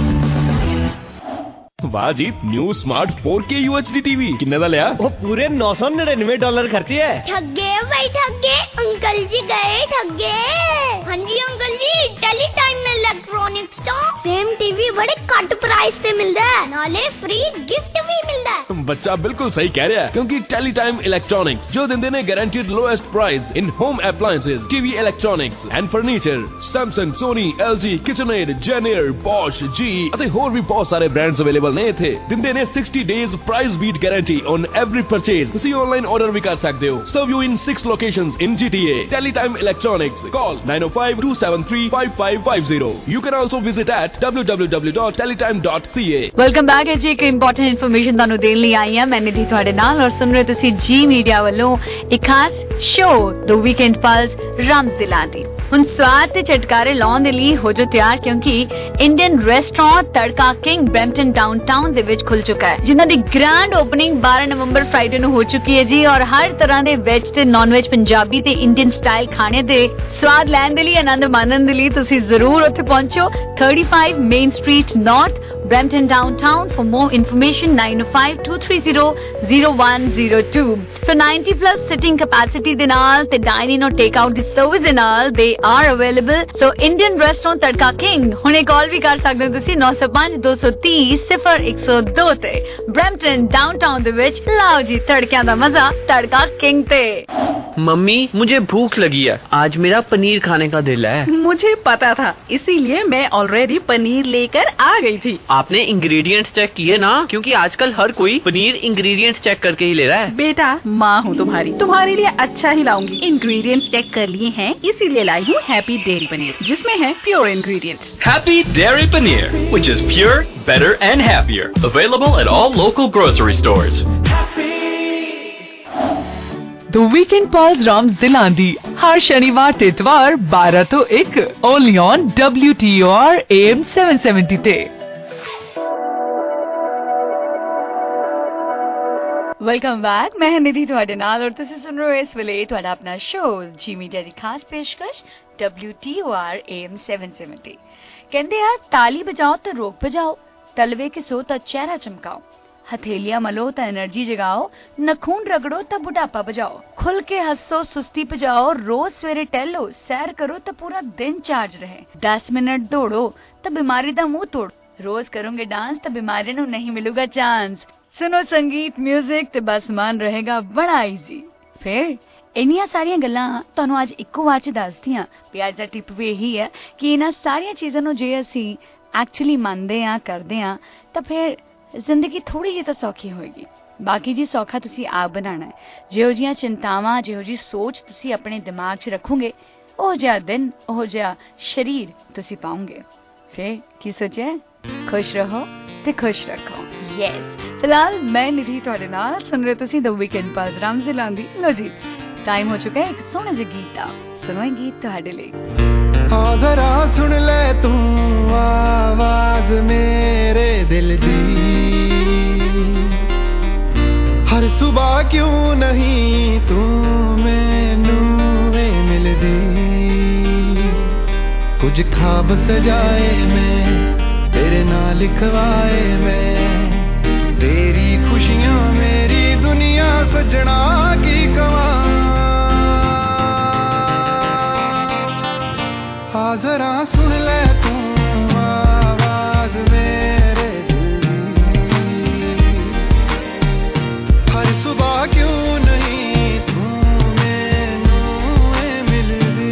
वाह जी, new smart four K U H D TV किन्ने दा लिया? वो पूरे नौ सौ निन्यानवे डॉलर खर्चे है। ठग गए भाई, ठग गए अंकल जी, गए ठग गए। हाँ जी अंकल जी, टेली टाइम इलेक्ट्रॉनिक्स तो सेम टीवी बड़े कट प्राइस से मिलता है, नाले फ्री गिफ्ट भी मिलता है। बच्चा बिल्कुल सही कह रहा है, क्योंकि टेली टाइम इलेक्ट्रॉनिक्स जो दिन ने guaranteed lowest price in home appliances, TV electronics and furniture. Samsung, Sony, L G, KitchenAid, JennAir, Bosch, G ਅਤੇ ਹੋਰ ਵੀ ਬਹੁਤ ਸਾਰੇ ਬ੍ਰਾਂਡਸ ਅਵੇਲੇਬਲ ਨੇ ਇੱਥੇ। ਦਿੰਦੇ ਨੇ sixty days price beat guarantee on every purchase। ਤੁਸੀਂ ਆਨਲਾਈਨ ਆਰਡਰ ਵੀ ਕਰ ਸਕਦੇ ਹੋ। Serve you in six locations in G T A। Teletime Electronics, call nine oh five, two seven three, five five five zero। You can also visit at w w w dot teletime dot c a। Welcome back ਜੀ। ਇੱਕ important information ਤੁਹਾਨੂੰ ਦੇਣ ਲਈ ਆਈ ਹਾਂ ਮੈਂ ਨਿਧੀ ਤੁਹਾਡੇ ਨਾਲ, ਔਰ ਸੁਣ ਰਹੇ ਤੁਸੀਂ ਜੀ ਮੀਡੀਆ ਵੱਲੋਂ ਇੱਕ ਖਾਸ ਸ਼ੋਅ ਦ ਵੀਕਐਂਡ ਪਲਸ ਰਮਜ਼ ਦਿਲਾਂ ਦੀ। ਹੁਣ ਸਵਾਦ ਤੇ ਚਟਕਾਰੇ ਲਾਉਣ ਦੇ ਲਈ ਹੋ ਜੋ ਤਿਆਰ, ਕਿਉਂਕਿ Indian restaurant Tadka King Brampton downtown ਦੇ ਵਿੱਚ ਖੁੱਲ ਚੁੱਕਾ ਹੈ, ਜਿਨ੍ਹਾਂ ਦੀ ਗ੍ਰੈਂਡ ਓਪਨਿੰਗ ਬਾਰਾਂ ਨਵੰਬਰ ਫਰਾਈਡੇ ਨੂੰ ਹੋ ਚੁੱਕੀ ਹੈ ਜੀ। ਔਰ ਹਰ ਤਰ੍ਹਾਂ ਦੇ ਵੈਜ ਤੇ ਨਾਨ ਵੈਜ, ਪੰਜਾਬੀ ਤੇ ਇੰਡੀਅਨ ਸਟਾਈਲ ਖਾਣੇ ਦੇ ਸਵਾਦ ਲੈਣ ਦੇ ਲਈ, ਆਨੰਦ ਮਾਣਨ ਦੇ ਲਈ ਤੁਸੀਂ ਜ਼ਰੂਰ ਉੱਥੇ ਪਹੁੰਚੋ। thirty-five Main Street North, Brampton Downtown. For more information, nine oh five, two three zero, zero one zero two. So ninety plus sitting capacity ਦੇ ਨਾਲ ਤੇ dine in or take out the service ਦੇ ਨਾਲ they are available. So Indian restaurant Tadka King ਹੁਣੇ call ਵੀ ਕਰ ਸਕਦੇ ਹੋ ਤੁਸੀਂ nine oh five, two three zero, zero one zero two ਤੇ Brampton Downtown ਦੇ ਵਿੱਚ ਲਾਓ ਜੀ ਤੜਕਿਆਂ ਦਾ ਮਜ਼ਾ Tadka King ਤੇ। मम्मी मुझे भूख लगी है, आज मेरा पनीर खाने का दिल है। मुझे पता था, इसीलिए मैं ऑलरेडी पनीर लेकर आ गई थी। आपने इंग्रेडिएंट्स चेक किए ना, क्योंकि आजकल हर कोई पनीर इंग्रेडिएंट्स चेक करके ही ले रहा है। बेटा माँ हूँ तुम्हारी, तुम्हारे लिए अच्छा ही लाऊंगी। इंग्रेडिएंट्स चेक कर लिए हैं, इसीलिए लाई हूँ हैप्पी डेयरी पनीर, जिसमें है pure ingredients. Happy Dairy Paneer, which is pure, better and happier. Available at all local grocery stores. The Weekend Pulse Rams Dilandi हर शनिवार ते इतवार बारह तो एक only on W T O R A M seven seventy ਤੇ। Welcome back, ਮੈਂ ਨਿਧੀ ਤੁਹਾਡੇ ਨਾਲ ਔਰ ਤੁਸੀਂ ਸੁਣ ਰਹੇ ਹੋ ਇਸ ਵੇਲੇ ਤੁਹਾਡਾ ਆਪਣਾ ਸ਼ੋਅ ਜੀ ਮੀਡੀਆ ਦੀ ਖਾਸ ਪੇਸ਼ਕਸ਼ W T O R A M seven seventy। ਕਹਿੰਦੇ ਆ ਤਾਲੀ ਬਜਾਓ ਤਾਂ ਰੋਗ ਭਜਾਓ, ਤਲਵੇ ਕੇ ਸੋ ਤਾਂ ਚਿਹਰਾ ਚਮਕਾਓ, हथेलियां मलो तो एनर्जी जगाओ, नखून रगड़ो तो बुढ़ापा बजाओ, खुल के हंसो सुस्ती बजाओ, रोज सवेरे टहलो, सैर करो तो पूरा दिन चार्ज रहे, दस मिनट दौड़ो तो बीमारी दा मुंह तोड़ो, रोज करोगे डांस तो बीमारी नू नहीं मिलूगा चांस। सुनो संगीत म्यूजिक तो बस मन रहेगा बड़ा ईजी। फिर इन्नियां सारियां गल्लां तुहानू अज इक्को वार च दसदियां भी अज दा टिप भी यही है कि इन्हां सारियां चीज़ां नू जे असीं एक्चुअली मनदे आ करदे आ तां फिर जिंदगी थोड़ी जी तो सौखी होएगी। बाकी जी सौखा तुसी आप बनाना है। जिहो जिहियां चिंतावां, जिहो जी सोच तुसी अपने दिमाग च रखोगे, ओह जिहा दिन, ओह जिहा शरीर तुसी पाओगे। फिर की सोचे, खुश रहो ते खुश रखो। यस, फिलहाल मैं निधि तुहाडे नाल सुन रहे तुसी द वीकेंड पल्स राम जिलांदी। लो जी, टाइम हो चुका है एक सोहणे ਜਿਹੇ गीत दा। सुनो ये गीत तुहाडे ਲਈ। हाँ जरा सुन ले तू आवाज मेरे दिल दी, हर सुबह क्यों नहीं तू मैनू मिलदी, कुछ ख्वाब सजाए मैं तेरे नाल लिखवाए मैं, तेरी खुशियां मेरी दुनिया सजना की कवा, हाँ जरा सुन ले तू आवाज मेरे दिल दी, हर सुबह क्यों नहीं तू मैनू मिलदी।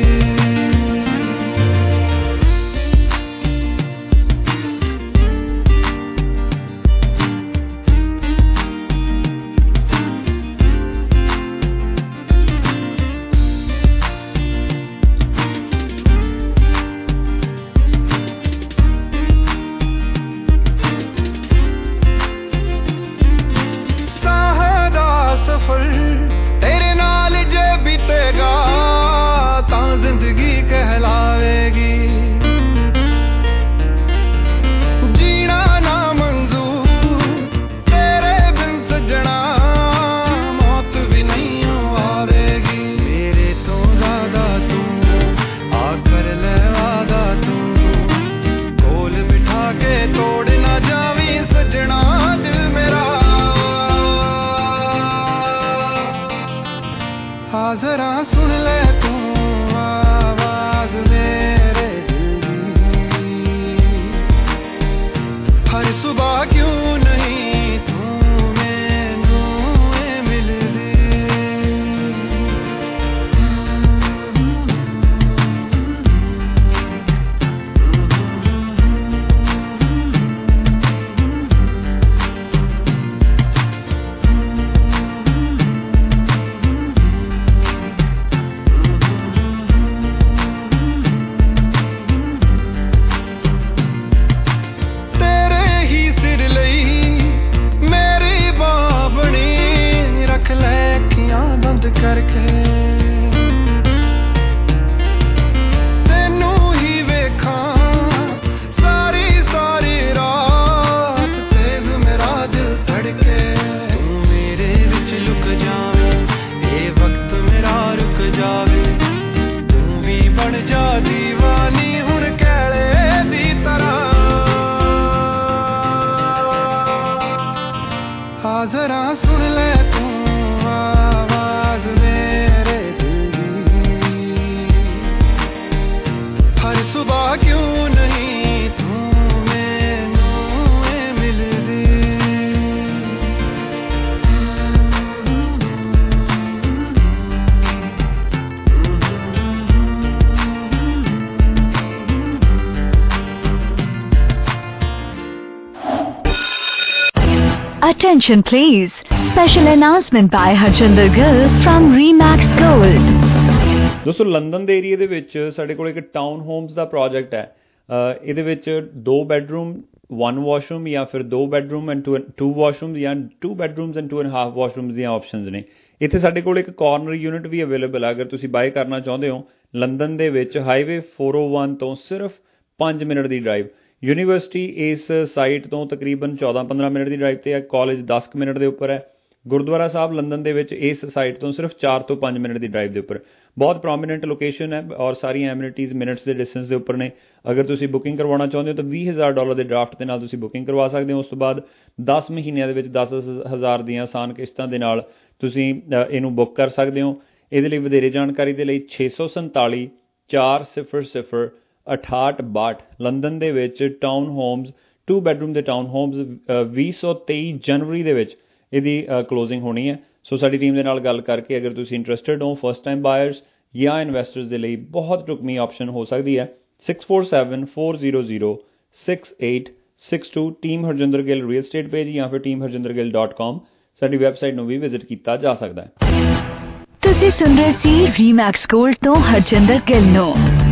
Attention please. Special announcement by Harjinder Gill from Remax Gold. ਦੋਸਤੋ ਲੰਡਨ ਦੇ ਏਰੀਏ ਦੇ ਵਿੱਚ ਸਾਡੇ ਕੋਲ ਇੱਕ ਟਾਊਨ ਹੋਮਸ ਦਾ ਪ੍ਰੋਜੈਕਟ ਹੈ। ਇਹਦੇ ਵਿੱਚ ਦੋ ਬੈਡਰੂਮ ਵਨ ਵਾਸ਼ਰੂਮ ਜਾਂ ਫਿਰ ਦੋ bedroom and two two washrooms ਜਾਂ two bedrooms and two and half washrooms ਦੀਆਂ ਆਪਸ਼ਨਸ ਨੇ। ਇੱਥੇ ਸਾਡੇ ਕੋਲ ਇੱਕ ਕਾਰਨਰ ਯੂਨਿਟ ਵੀ ਅਵੇਲੇਬਲ ਹੈ। ਅਗਰ ਤੁਸੀਂ ਬਾਏ ਕਰਨਾ ਚਾਹੁੰਦੇ ਹੋ ਲੰਡਨ ਦੇ ਵਿੱਚ ਹਾਈਵੇ ਫੋਰ ਓ ਵਨ ਤੋਂ ਸਿਰਫ ਪੰਜ ਮਿੰਟ ਦੀ ਡਰਾਈਵ, ਯੂਨੀਵਰਸਿਟੀ ਇਸ ਸਾਈਟ ਤੋਂ ਤਕਰੀਬਨ ਚੌਦਾਂ ਪੰਦਰਾਂ ਮਿੰਟ ਦੀ ਡਰਾਈਵ 'ਤੇ ਹੈ, ਕਾਲਜ ਦਸ ਕੁ ਮਿੰਟ ਦੇ ਉੱਪਰ ਹੈ, ਗੁਰਦੁਆਰਾ ਸਾਹਿਬ ਲੰਡਨ ਦੇ ਵਿੱਚ ਇਸ ਸਾਈਟ ਤੋਂ ਸਿਰਫ ਚਾਰ ਤੋਂ ਪੰਜ ਮਿੰਟ ਦੀ ਡਰਾਈਵ ਦੇ ਉੱਪਰ। ਬਹੁਤ ਪ੍ਰੋਮੀਨੈਂਟ ਲੋਕੇਸ਼ਨ ਹੈ ਔਰ ਸਾਰੀਆਂ ਐਮਿਨਿਟੀਜ਼ ਮਿੰਟਸ ਦੇ ਡਿਸਟੈਂਸ ਦੇ ਉੱਪਰ ਨੇ। ਅਗਰ ਤੁਸੀਂ ਬੁਕਿੰਗ ਕਰਵਾਉਣਾ ਚਾਹੁੰਦੇ ਹੋ ਤਾਂ ਵੀਹ ਹਜ਼ਾਰ ਡਾਲਰ ਦੇ ਡਰਾਫਟ ਦੇ ਨਾਲ ਤੁਸੀਂ ਬੁਕਿੰਗ ਕਰਵਾ ਸਕਦੇ ਹੋ। ਉਸ ਤੋਂ ਬਾਅਦ ਦਸ ਮਹੀਨਿਆਂ ਦੇ ਵਿੱਚ ਦਸ ਹਜ਼ਾਰ ਦੀਆਂ ਆਸਾਨ ਕਿਸ਼ਤਾਂ ਦੇ ਨਾਲ ਤੁਸੀਂ ਇਹਨੂੰ ਬੁੱਕ ਕਰ ਸਕਦੇ ਹੋ। ਇਹਦੇ ਲਈ ਵਧੇਰੇ ਜਾਣਕਾਰੀ ਦੇ ਲਈ ਛੇ ਸੌ ਸੰਤਾਲੀ ਚਾਰ ਸਿਫਰ ਸਿਫਰ ਅਠਾਹਠ ਬਾਹਠ ਲੰਡਨ ਦੇ ਵਿੱਚ ਟਾਊਨ ਹੋਮਸ ਟੂ ਬੈਡਰੂਮ ਦੇ ਟਾਊਨ ਹੋਮਸ ਵੀਹ ਸੌ ਤੇਈ ਜਨਵਰੀ ਦੇ ਵਿੱਚ ਇਹਦੀ ਕਲੋਜ਼ਿੰਗ ਹੋਣੀ ਹੈ। ਸੋ ਸਾਡੀ ਟੀਮ ਦੇ ਨਾਲ ਗੱਲ ਕਰਕੇ ਅਗਰ ਤੁਸੀਂ ਇੰਟਰਸਟਿਡ ਹੋ ਫਸਟ ਟਾਈਮ ਬਾਇਰਸ ਜਾਂ ਇਨਵੈਸਟਰਸ ਦੇ ਲਈ ਬਹੁਤ ਢੁਕਵੀਂ ਆਪਸ਼ਨ ਹੋ ਸਕਦੀ ਹੈ। Six four seven four zero zero six eight six two team Harjinder Gill real estate page ਜਾਂ ਫਿਰ team Harjinder Gill dot com ਸਾਡੀ ਵੈਬਸਾਈਟ ਨੂੰ ਵੀ ਵਿਜ਼ਿਟ ਕੀਤਾ ਜਾ ਸਕਦਾ ਹੈ। ਤੁਸੀਂ ਸੁਣ ਰਹੇ ਸੀ ਰੀਮੈਕਸ ਗੋਲਡ ਤੋਂ ਹਰਜਿੰਦਰ ਗਿੱਲ ਨੂੰ।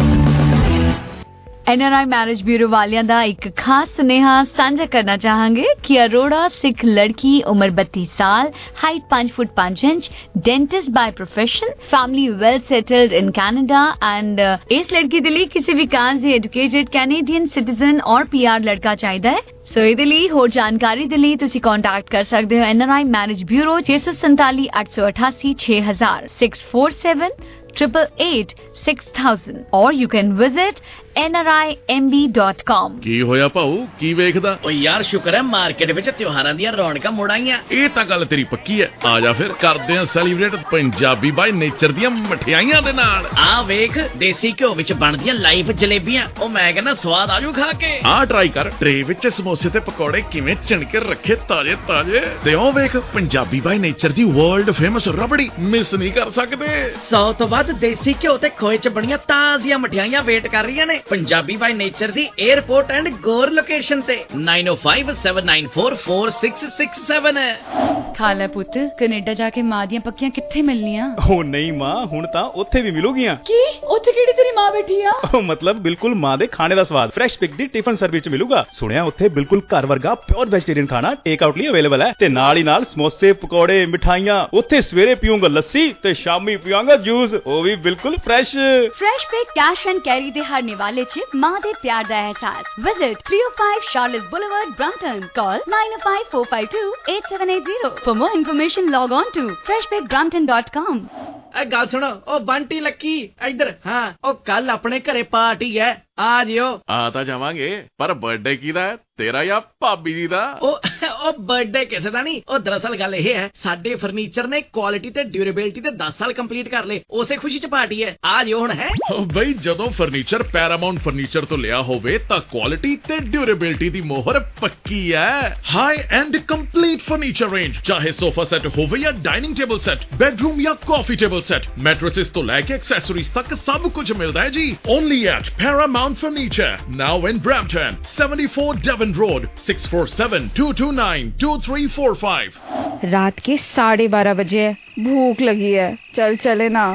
N R I marriage bureau ਵਾਲਿਆਂ ਦਾ ਇੱਕ ਖਾਸ ਸੁਨੇਹਾ ਸਾਂਝਾ ਕਰਨਾ ਚਾਹਾਂਗੇ ਕਿ ਅਰੋੜਾ ਸਿੱਖ ਲੜਕੀ ਉਮਰ ਬੱਤੀ ਸਾਲ, ਹਾਈਟ ਪੰਜ ਫੁੱਟ ਪੰਜ inch, dentist by profession, family well settled in Canada and इस लड़की के लिए किसी भी काज से एजुकेटेड कैनेडियन सिटीजन और पी आर लड़का चाहिए है। सो ਇਹਦੇ ਲਈ ਹੋਰ ਜਾਣਕਾਰੀ ਦੇ ਲਈ ਤੁਸੀਂ ਕੰਟੈਕਟ ਕਰ ਸਕਦੇ ਹੋ N R I marriage bureau ਛੇ ਸੌ ਸੰਤਾਲੀ ਅੱਠ ਸੌ ਅਠਾਸੀ ਛੇ ਹਜ਼ਾਰ six four seven triple eight six thousand or you can visit N R I M B dot com। ਕੀ ਹੋਇਆ ਭਾਊ, ਕੀ ਵੇਖਦਾ? ਓ ਯਾਰ ਸ਼ੁਕਰ ਹੈ ਮਾਰਕੀਟ ਵਿੱਚ ਤਿਉਹਾਰਾਂ ਦੀਆਂ ਰੌਣਕਾਂ ਮੁੜ ਆਈਆਂ। ਇਹ ਤਾਂ ਗੱਲ ਤੇਰੀ ਪੱਕੀ ਹੈ। ਆ ਜਾ ਫਿਰ ਕਰਦੇ ਆ ਸੈਲੀਬ੍ਰੇਟ ਪੰਜਾਬੀ ਬਾਈ ਨੇਚਰ ਦੀਆਂ ਮਠਿਆਈਆਂ ਦੇ ਨਾਲ। ਆ ਵੇਖ ਦੇਸੀ ਘਿਓ ਵਿੱਚ ਬਣਦੀਆਂ ਲਾਈਵ ਜਲੇਬੀਆਂ, ਉਹ ਮੈਂ ਕਹਿੰਦਾ ਸਵਾਦ ਆਜੂ ਖਾ ਕੇ। ਆ ਟਰਾਈ ਕਰ, ਟਰੇ ਵਿੱਚ ਸਮੋਸੇ ਤੇ ਪਕੌੜੇ ਕਿਵੇਂ ਚਿਣਕੇ ਰੱਖੇ ਤਾਜ਼ੇ ਤਾਜ਼ੇ। ਤੇ ਉਹ ਵੇਖ ਪੰਜਾਬੀ ਬਾਈ ਨੇਚਰ ਦੀ ਵਰਲਡ ਫੇਮਸ ਰਬੜੀ, ਮਿਸ ਨਹੀਂ ਕਰ ਸਕਦੇ। ਸੌ ਤੋਂ ਵੱਧ ਦੇਸੀ ਘਿਓ ਤੇ ਖੋਏ ਚ ਬਣੀਆਂ ਤਾਜ਼ੀਆਂ ਮਠਿਆਈਆਂ ਵੇਟ ਕਰ ਰਹੀਆਂ ਨੇ ਪੰਜਾਬੀ ਬਾਈ ਨੇਚਰ ਦੀ 에ਅਰਪੋਰਟ ਐਂਡ ਗੋਰ ਲੋਕੇਸ਼ਨ ਤੇ ਨਾइन ओ five seven nine four four six six seven. ਖਾਲਾ ਪੁੱਤ ਕੈਨੇਡਾ ਜਾ ਕੇ ਮਾਂ ਦੀਆਂ ਪੱਕੀਆਂ ਕਿੱਥੇ ਮਿਲਣੀਆਂ? ਉਹ ਨਹੀਂ ਮਾਂ, ਹੁਣ ਤਾਂ ਉੱਥੇ ਵੀ ਮਿਲੂਗੀਆਂ। ਕੀ ਉੱਥੇ ਕਿਹੜੀ ਤੇਰੀ ਮਾਂ ਬੈਠੀ ਆ? ਉਹ ਮਤਲਬ ਬਿਲਕੁਲ ਮਾਂ ਦੇ ਖਾਣੇ ਦਾ ਸਵਾਦ ਫਰੈਸ਼ ਪਿਕ ਦੀ ਟਿਫਨ ਸਰਵਿਸ ਚ ਮਿਲੂਗਾ। ਸੁਣਿਆ ਉੱਥੇ ਬਿਲਕੁਲ ਘਰ ਵਰਗਾ ਪਿਓਰ ਵੈਜੀਟੇਰੀਅਨ ਖਾਣਾ ਟੇਕ ਆਊਟ ਲਈ ਅਵੇਲੇਬਲ ਹੈ ਤੇ ਨਾਲ ਹੀ ਨਾਲ ਸਮੋਸੇ ਪਕੌੜੇ ਮਿਠਾਈਆਂ। ਉੱਥੇ ਸਵੇਰੇ ਪੀਊਂਗਾ ਲੱਸੀ ਤੇ ਸ਼ਾਮੀ ਪੀਵਾਂਗਾ ਜੂਸ, ਉਹ ਵੀ ਬਿਲਕੁਲ fresh. Fresh Pick cash and carry ਦੇ ਹਰ ਨਿਵਾਲੇ ਚ ਮਾਂ ਦੇ ਪਿਆਰ ਦਾ ਅਹਿਸਾਸ। Visit three O five Charolais Boulevard Brampton. Call nine O five four five two eight seven eight zero. For more information log on to Fresh Pick Brampton dot com. ਐ ਗੱਲ ਸੁਣੋ, ਉਹ ਬੰਟੀ ਲੱਕੀ ਇੱਧਰ। ਹਾਂ, ਉਹ ਕੱਲ ਆਪਣੇ ਘਰੇ ਪਾਰਟੀ ਹੈ, ਆ ਜਿਓ। ਆ ਤਾਂ ਜਾਵਾਂਗੇ, ਪਰ ਬਰਥਡੇ ਕਿਹਦਾ ਹੈ, ਤੇਰਾ ਜਾਂ ਭਾਬੀ ਜੀ ਦਾ? ਉਹ ਉਹ ਬਰਥਡੇ ਕਿਸੇ ਦਾ ਨਹੀਂ। ਉਹ ਦਰਅਸਲ ਗੱਲ ਇਹ ਹੈ, ਸਾਡੇ ਫਰਨੀਚਰ ਨੇ ਕੁਆਲਿਟੀ ਤੇ ਡਿਊਰੇਬਿਲਿਟੀ ਤੇ ਦਸ ਸਾਲ ਕੰਪਲੀਟ ਕਰ ਲਏ, ਉਸੇ ਖੁਸ਼ੀ ਚ ਪਾਰਟੀ ਹੈ, ਆ ਜਿਓ ਹੁਣ। ਹੈ ਬਈ ਜਦੋਂ ਫਰਨੀਚਰ ਪੈਰਾਮਾਉਂਟ ਫਰਨੀਚਰ ਤੋਂ ਲਿਆ ਹੋਵੇ ਤਾਂ ਕੁਆਲਿਟੀ ਤੇ ਡਿਊਰੇਬਿਲਿਟੀ ਦੀ ਮੋਹਰ ਪੱਕੀ ਹੈ। High end complete furniture range, ਚਾਹੇ ਸੋਫਾ ਸੈੱਟ ਹੋਵੇ ਜਾਂ ਡਾਈਨਿੰਗ ਟੇਬਲ ਸੈੱਟ, ਬੈਡਰੂਮ ਜਾਂ ਕਾਫੀ ਟੇਬਲ ਸੈੱਟ, ਮੈਟ੍ਰੈसेस ਤੋਂ ਲੈ ਕੇ ਐਕਸੈਸਰੀਜ਼ ਤੱਕ ਸਭ ਕੁਝ ਮਿਲਦਾ ਹੈ ਜੀ। Only at Paramount Furniture, now in Brampton, seventy four Devon Road, six four seven two two nine two three four five. रात के साढ़े बारह बजे है, भूख लगी है, चल चले ना।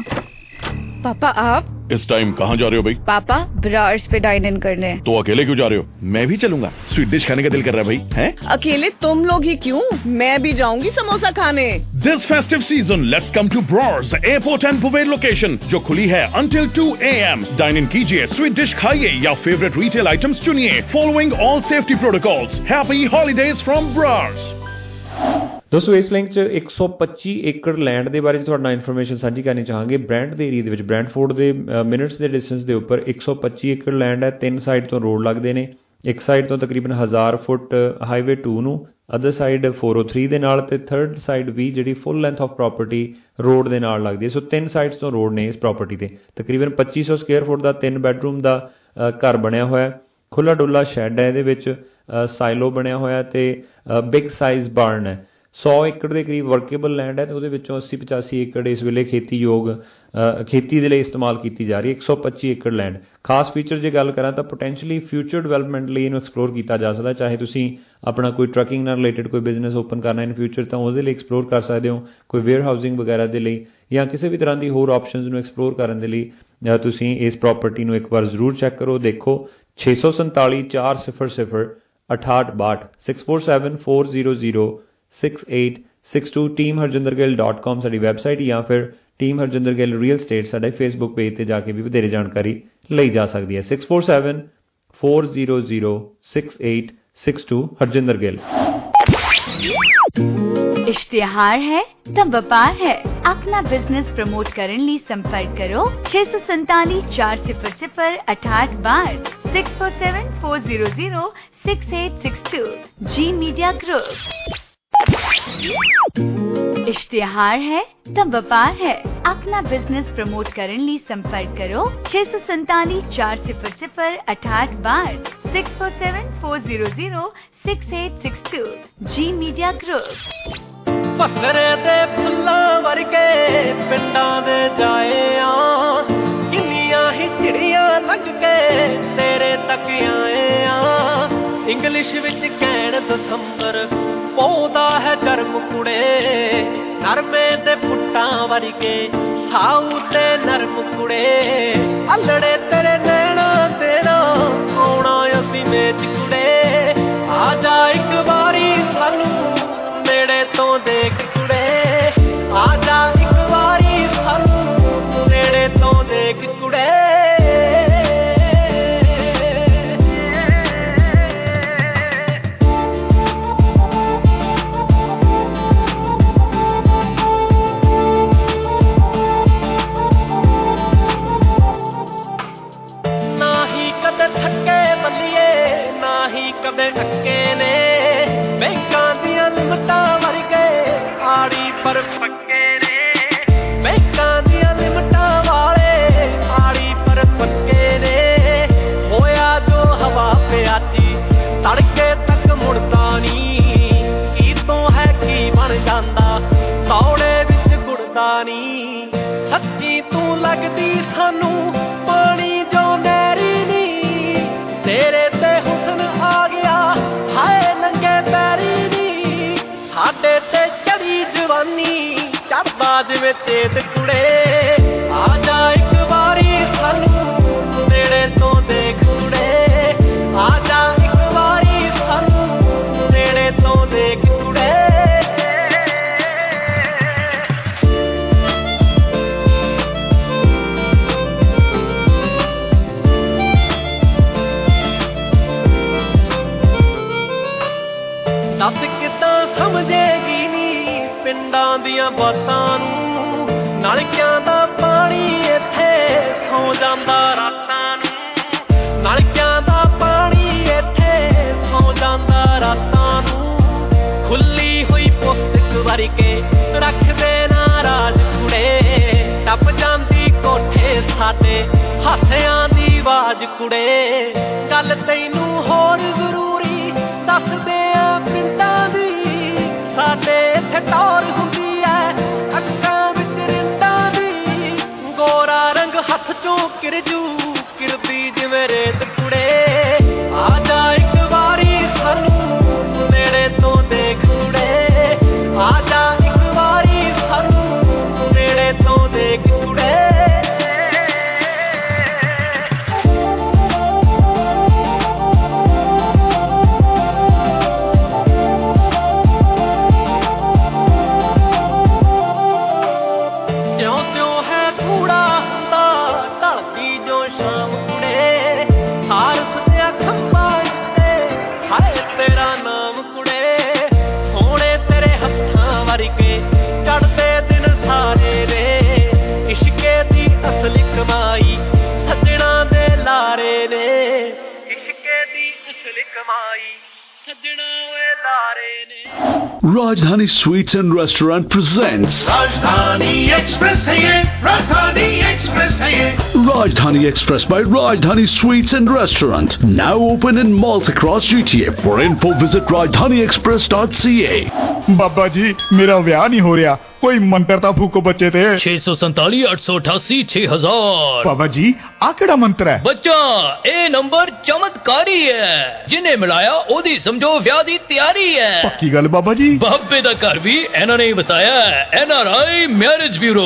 पापा आप इस टाइम कहाँ जा रहे हो भाई? पापा ब्रार्स पे डाइन इन करने। तो अकेले क्यों जा रहे हो? मैं भी चलूंगा, स्वीट डिश खाने का दिल कर रहा है भाई। हैं? अकेले तुम लोग ही क्यों, मैं भी जाऊंगी समोसा खाने। This festive season, let's come to Brars Airport and Bouvet location, जो खुली है until two A M. Dine in कीजिए, स्वीट डिश खाइए या फेवरेट रिटेल आइटम्स चुनिए, following all safety protocols. Happy holidays from Brars। ਦੋਸਤੋ ਇਸ ਲਿੰਕ 'ਚ ਇੱਕ ਸੌ ਪੱਚੀ ਏਕੜ ਲੈਂਡ ਦੇ ਬਾਰੇ ਤੁਹਾਡੇ ਨਾਲ ਇਨਫੋਰਮੇਸ਼ਨ ਸਾਂਝੀ ਕਰਨੀ ਚਾਹਾਂਗੇ। ਬ੍ਰੈਂਟ ਦੇ ਏਰੀਆ ਦੇ ਵਿੱਚ ਬ੍ਰੈਂਟਫੋਰਡ ਦੇ ਮਿੰਟਸ ਦੇ ਡਿਸਟੈਂਸ ਦੇ ਉੱਪਰ ਇੱਕ ਸੌ ਪੱਚੀ ਏਕੜ ਲੈਂਡ ਹੈ। ਤਿੰਨ ਸਾਈਡ ਤੋਂ ਰੋਡ ਲੱਗਦੇ ਨੇ, ਇੱਕ ਸਾਈਡ ਤੋਂ ਤਕਰੀਬਨ ਹਜ਼ਾਰ ਫੁੱਟ ਹਾਈਵੇ ਟੂ ਨੂੰ, other side four O three ਦੇ ਨਾਲ, ਤੇ ਥਰਡ ਸਾਈਡ ਵੀ ਜਿਹੜੀ full length of property road ਦੇ ਨਾਲ ਲੱਗਦੀ ਹੈ। ਸੋ ਤਿੰਨ ਸਾਈਡਸ ਤੋਂ ਰੋਡ ਨੇ ਇਸ ਪ੍ਰੋਪਰਟੀ 'ਤੇ। ਤਕਰੀਬਨ ਪੱਚੀ ਸੌ ਸਕੁਅਰ ਫੁੱਟ ਦਾ ਤਿੰਨ ਬੈਡਰੂਮ ਦਾ ਘਰ ਬਣਿਆ ਹੋਇਆ, ਖੁੱਲ੍ਹਾ ਡੁੱਲਾ ਸ਼ੈੱਡ ਹੈ ਇਹਦੇ ਵਿੱਚ, ਸਾਈਲੋ ਬਣਿਆ ਹੋਇਆ ਤੇ ਬਿਗ ਸਾਈਜ਼ ਬਾਰਨ ਹੈ। ਸੌ ਏਕੜ ਦੇ ਕਰੀਬ ਵਰਕੇਬਲ ਲੈਂਡ ਹੈ, ਅਤੇ ਉਹਦੇ ਵਿੱਚੋਂ ਅੱਸੀ ਪਚਾਸੀ ਏਕੜ ਇਸ ਵੇਲੇ ਖੇਤੀਯੋਗ ਖੇਤੀ ਦੇ ਲਈ ਇਸਤੇਮਾਲ ਕੀਤੀ ਜਾ ਰਹੀ ਹੈ। ਇੱਕ ਸੌ ਪੱਚੀ ਏਕੜ ਲੈਂਡ ਖਾਸ ਫੀਚਰ ਜੇ ਗੱਲ ਕਰਾਂ ਤਾਂ ਪੋਟੈਂਸ਼ਲੀ ਫਿਊਚਰ ਡਿਵੈਲਪਮੈਂਟ ਲਈ ਇਹਨੂੰ ਐਕਸਪਲੋਰ ਕੀਤਾ ਜਾ ਸਕਦਾ। ਚਾਹੇ ਤੁਸੀਂ ਆਪਣਾ ਕੋਈ ਟਰੱਕਿੰਗ ਨਾਲ ਰਿਲੇਟਡ ਕੋਈ ਬਿਜ਼ਨਸ ਓਪਨ ਕਰਨਾ ਇਨ ਫਿਊਚਰ ਤਾਂ ਉਹਦੇ ਲਈ ਐਕਸਪਲੋਰ ਕਰ ਸਕਦੇ ਹੋ, ਕੋਈ ਵੇਅਰ ਹਾਊਸਿੰਗ ਵਗੈਰਾ ਦੇ ਲਈ ਜਾਂ ਕਿਸੇ ਵੀ ਤਰ੍ਹਾਂ ਦੀ ਹੋਰ ਆਪਸ਼ਨਸ ਨੂੰ ਐਕਸਪਲੋਰ ਕਰਨ ਦੇ ਲਈ ਤੁਸੀਂ ਇਸ ਪ੍ਰੋਪਰਟੀ ਨੂੰ ਇੱਕ ਵਾਰ ਜ਼ਰੂਰ ਚੈੱਕ ਕਰੋ, ਦੇਖੋ। ਛੇ ਸੌ ਸੰਤਾਲੀ ਚਾਰ ਸਿਫਰ ਸਿਫਰ ਅਠਾਹਠ ਬਾਹਠ six four seven four zero zero six eight six two team Harjinder Gill dot com ਸਾਡੀ ਵੈਬਸਾਈਟ, ਜਾਂ ਫਿਰ team Harjinder Gill real estate ਸਾਡੇ ਫੇਸਬੁੱਕ ਪੇਜ 'ਤੇ ਜਾ ਕੇ ਵੀ ਵਧੇਰੇ ਜਾਣਕਾਰੀ ਲਈ ਜਾ ਸਕਦੀ ਹੈ। Six four seven four zero zero six eight six two Harjinder Gill. इश्तिहार है तो व्यापार है, अपना बिजनेस प्रमोट करने लिए संपर्क करो छह सौ संताली चार सिफर सिफर अठाठ बार six four seven four zero zero six eight six two G media group. इश्तिहार है तो व्यापार है, अपना बिजनेस प्रमोट करने लिए संपर्क करो छह सौ संताली चार सिफर सिफर अठाठ बार six four seven four zero zero six eight six two G media group. ਭਸਰੇ ਦੇ ਫੁੱਲਾਂ ਵਰਗੇ ਪਿੰਡਾਂ ਦੇ ਜਾਏ ਆ, ਕਿੰਨੀਆਂ ਹੀ ਚਿੜੀਆਂ ਲੰਘ ਕੇ ਤੇਰੇ ਤੱਕ ਆਏ ਆ। ਇੰਗਲਿਸ਼ ਵਿੱਚ ਕਹਿਣ ਦਸੰਬਰ ਪੌਦਾ ਹੈ ਗਰਮ ਕੁੜੇ, ਨਰਮੇ ਦੇ ਪੁੱਟਾਂ ਵਰਗੇ ਸਾਊ ਤੇ ਨਰਮ ਕੁੜੇ। ਅਲੜੇ ਤੇਰੇ ਨੈਣਾ ਤੇਰਾ ਆਉਣਾ ਅਸੀਂ ਮੇਚ ਕੁੜੇ, ਆ ਜਾ ਇੱਕ ਵਾਰੀ ਸਾਨੂੰ ਨੇੜੇ ਤੋਂ ਦੇਖ ਕੁੜੇ, ਆ ਜਾ ਇੱਕ ਵਾਰੀ ਸਾਨੂੰ ਨੇੜੇ ਤੋਂ ਦੇਖ ਕੁੜੇ। ਨਾ ਹੀ ਕਦੇ ਥੱਕੇ ਬੱਲੀਏ, ਨਾ ਹੀ ਕਦੇ ਢੱਕੇ ਨੇ, ਬੈਂਕਾਂ ਦੀਆਂ ਲਿਮਟਾਂ ਵਰਗੇ ਆੜੀ ਪਰ ਪੱਕੇ ਨੇ। ਬੈਂਕਾਂ ਦੀਆਂ ਲਿਮਟਾਂ ਵਾਲੇ ਆੜੀ ਪਰ ਪੱਕੇ ਨੇ। ਹੋਇਆ ਜੋ ਹਵਾ ਪਿਆਜੀ ਤੜਕੇ ਤੱਕ ਮੁੜਦਾ ਨੀ, ਕੀ ਤੋਂ ਹੈ ਕੀ ਬਣ ਜਾਂਦਾ ਤੌੜੇ ਵਿੱਚ ਗੁੜਦਾ ਨੀ। ਸੱਚੀ ਤੂੰ ਲੱਗਦੀ ਸਾਨੂੰ ਪਾਣੀ ਜੋ ਨਹਿਰੀ ਨੀ, ਤੇਰੇ ਤੇ ਹੁਸਨ ਆ ਗਿਆ ਹਾਏ ਨੰਗੇ ਪੈਰੀ ਨੀ। ਸਾਡੇ ਤੇ ਚੜੀ ਜਵਾਨੀ ਚੜਦਾ ਜਿਵੇਂ ਤੇਤ ਕੁੜੇ, ਆ ਜਾ ਇੱਕ ਵਾਰੀ ਸਾਨੂੰ ਨੇੜੇ ਤੋਂ ਦੇਖ ਕੁੜੇ, ਆ ਜਾ ਇੱਕ ਵਾਰੀ ਸਾਨੂੰ ਨੇੜੇ ਤੋਂ ਦੇਖ ਕੁੜੇ। ਦੱਸ ਕਿੱਦਾਂ ਸਮਝੇਗੀ ਨੀ ਪਿੰਡਾਂ ਦੀਆਂ ਬਾਤਾਂ ਨੂੰ, ਨਲਕਿਆਂ ਦਾ ਪਾਣੀ ਇੱਥੇ ਸੌ ਜਾਂਦਾ ਰਾਤਾਂ ਨੂੰ। ਨਲਕਿਆਂ ਦਾ ਪਾਣੀ ਇੱਥੇ ਸੌ ਜਾਂਦਾ ਰਾਤਾਂ ਨੂੰ। ਖੁੱਲੀ ਹੋਈ ਪੁਸਤਕ ਵਰਗੇ ਰੱਖਦੇ ਨਾ ਰਾਜ ਕੁੜੇ, ਟੱਪ ਜਾਂਦੀ ਕੋਠੇ ਸਾਡੇ ਹਾਸਿਆਂ ਦੀ ਆਵਾਜ਼ ਕੁੜੇ। ਗੱਲ ਤੈਨੂੰ ਹੋਰ ਜ਼ਰੂਰੀ ਦੱਸਦੇ ਆ ਪਿੰਡਾਂ ਦੀ, ਸਾਡੇ ਇੱਥੇ ਟੌਰ ਹੁੰਦੀ ਐ ਅੱਖਾਂ ਵਿੱਚ ਰਿੰਡਾਂ ਦੀ। ਗੋਰਾ ਰੰਗ ਹੱਥ ਚੋਂ ਕਿਰਜੂ ਕਿਰਦੀ ਜਿਵੇਂ ਰੇਤ ਕੁੜੇ, ਆ ਜਾ ਇੱਕ ਵਾਰੀ ਸਾਨੂੰ ਨੇੜੇ ਤੋਂ ਦੇਖ ਕੁੜੇ, ਆ ਜਾ ਇੱਕ ਵਾਰੀ ਸਾਨੂੰ ਨੇੜੇ ਤੋਂ ਦੇਖ ਕੁੜੇ। ਚੜਦੇ ਦਿਨ ਸਾਰੇ ਨੇ ਇਸ਼ਕੇ ਦੀ ਅਸਲੀ ਕਮਾਈ ਸੱਜਣਾ ਦੇ ਲਾਰੇ ਨੇ, ਇਸ਼ਕੇ ਦੀ ਅਸਲੀ ਕਮਾਈ Rajdhani Sweets and Restaurant presents Rajdhani Express है ये, Rajdhani Express है ये. Rajdhani Express by Rajdhani Sweets and Restaurant, now open in malls across G T A. For info, visit rajdhani express dot c a. बाबा जी मेरा ब्याह नहीं हो रहा, कोई मंत्र ता फूको बच्चे ते. छे सौ संताली अठ सौ अठासी छह हजार. बाबा जी आ केड़ा मंत्र है? बच्चा ए नंबर चमत्कारी है, जिन्हें मिलाया ओदी समझो ब्याह दी तैयारी है. पक्की गल बाबा जी. बाबे दा घर भी इन्हां ने वसाया है. N R I marriage bureau.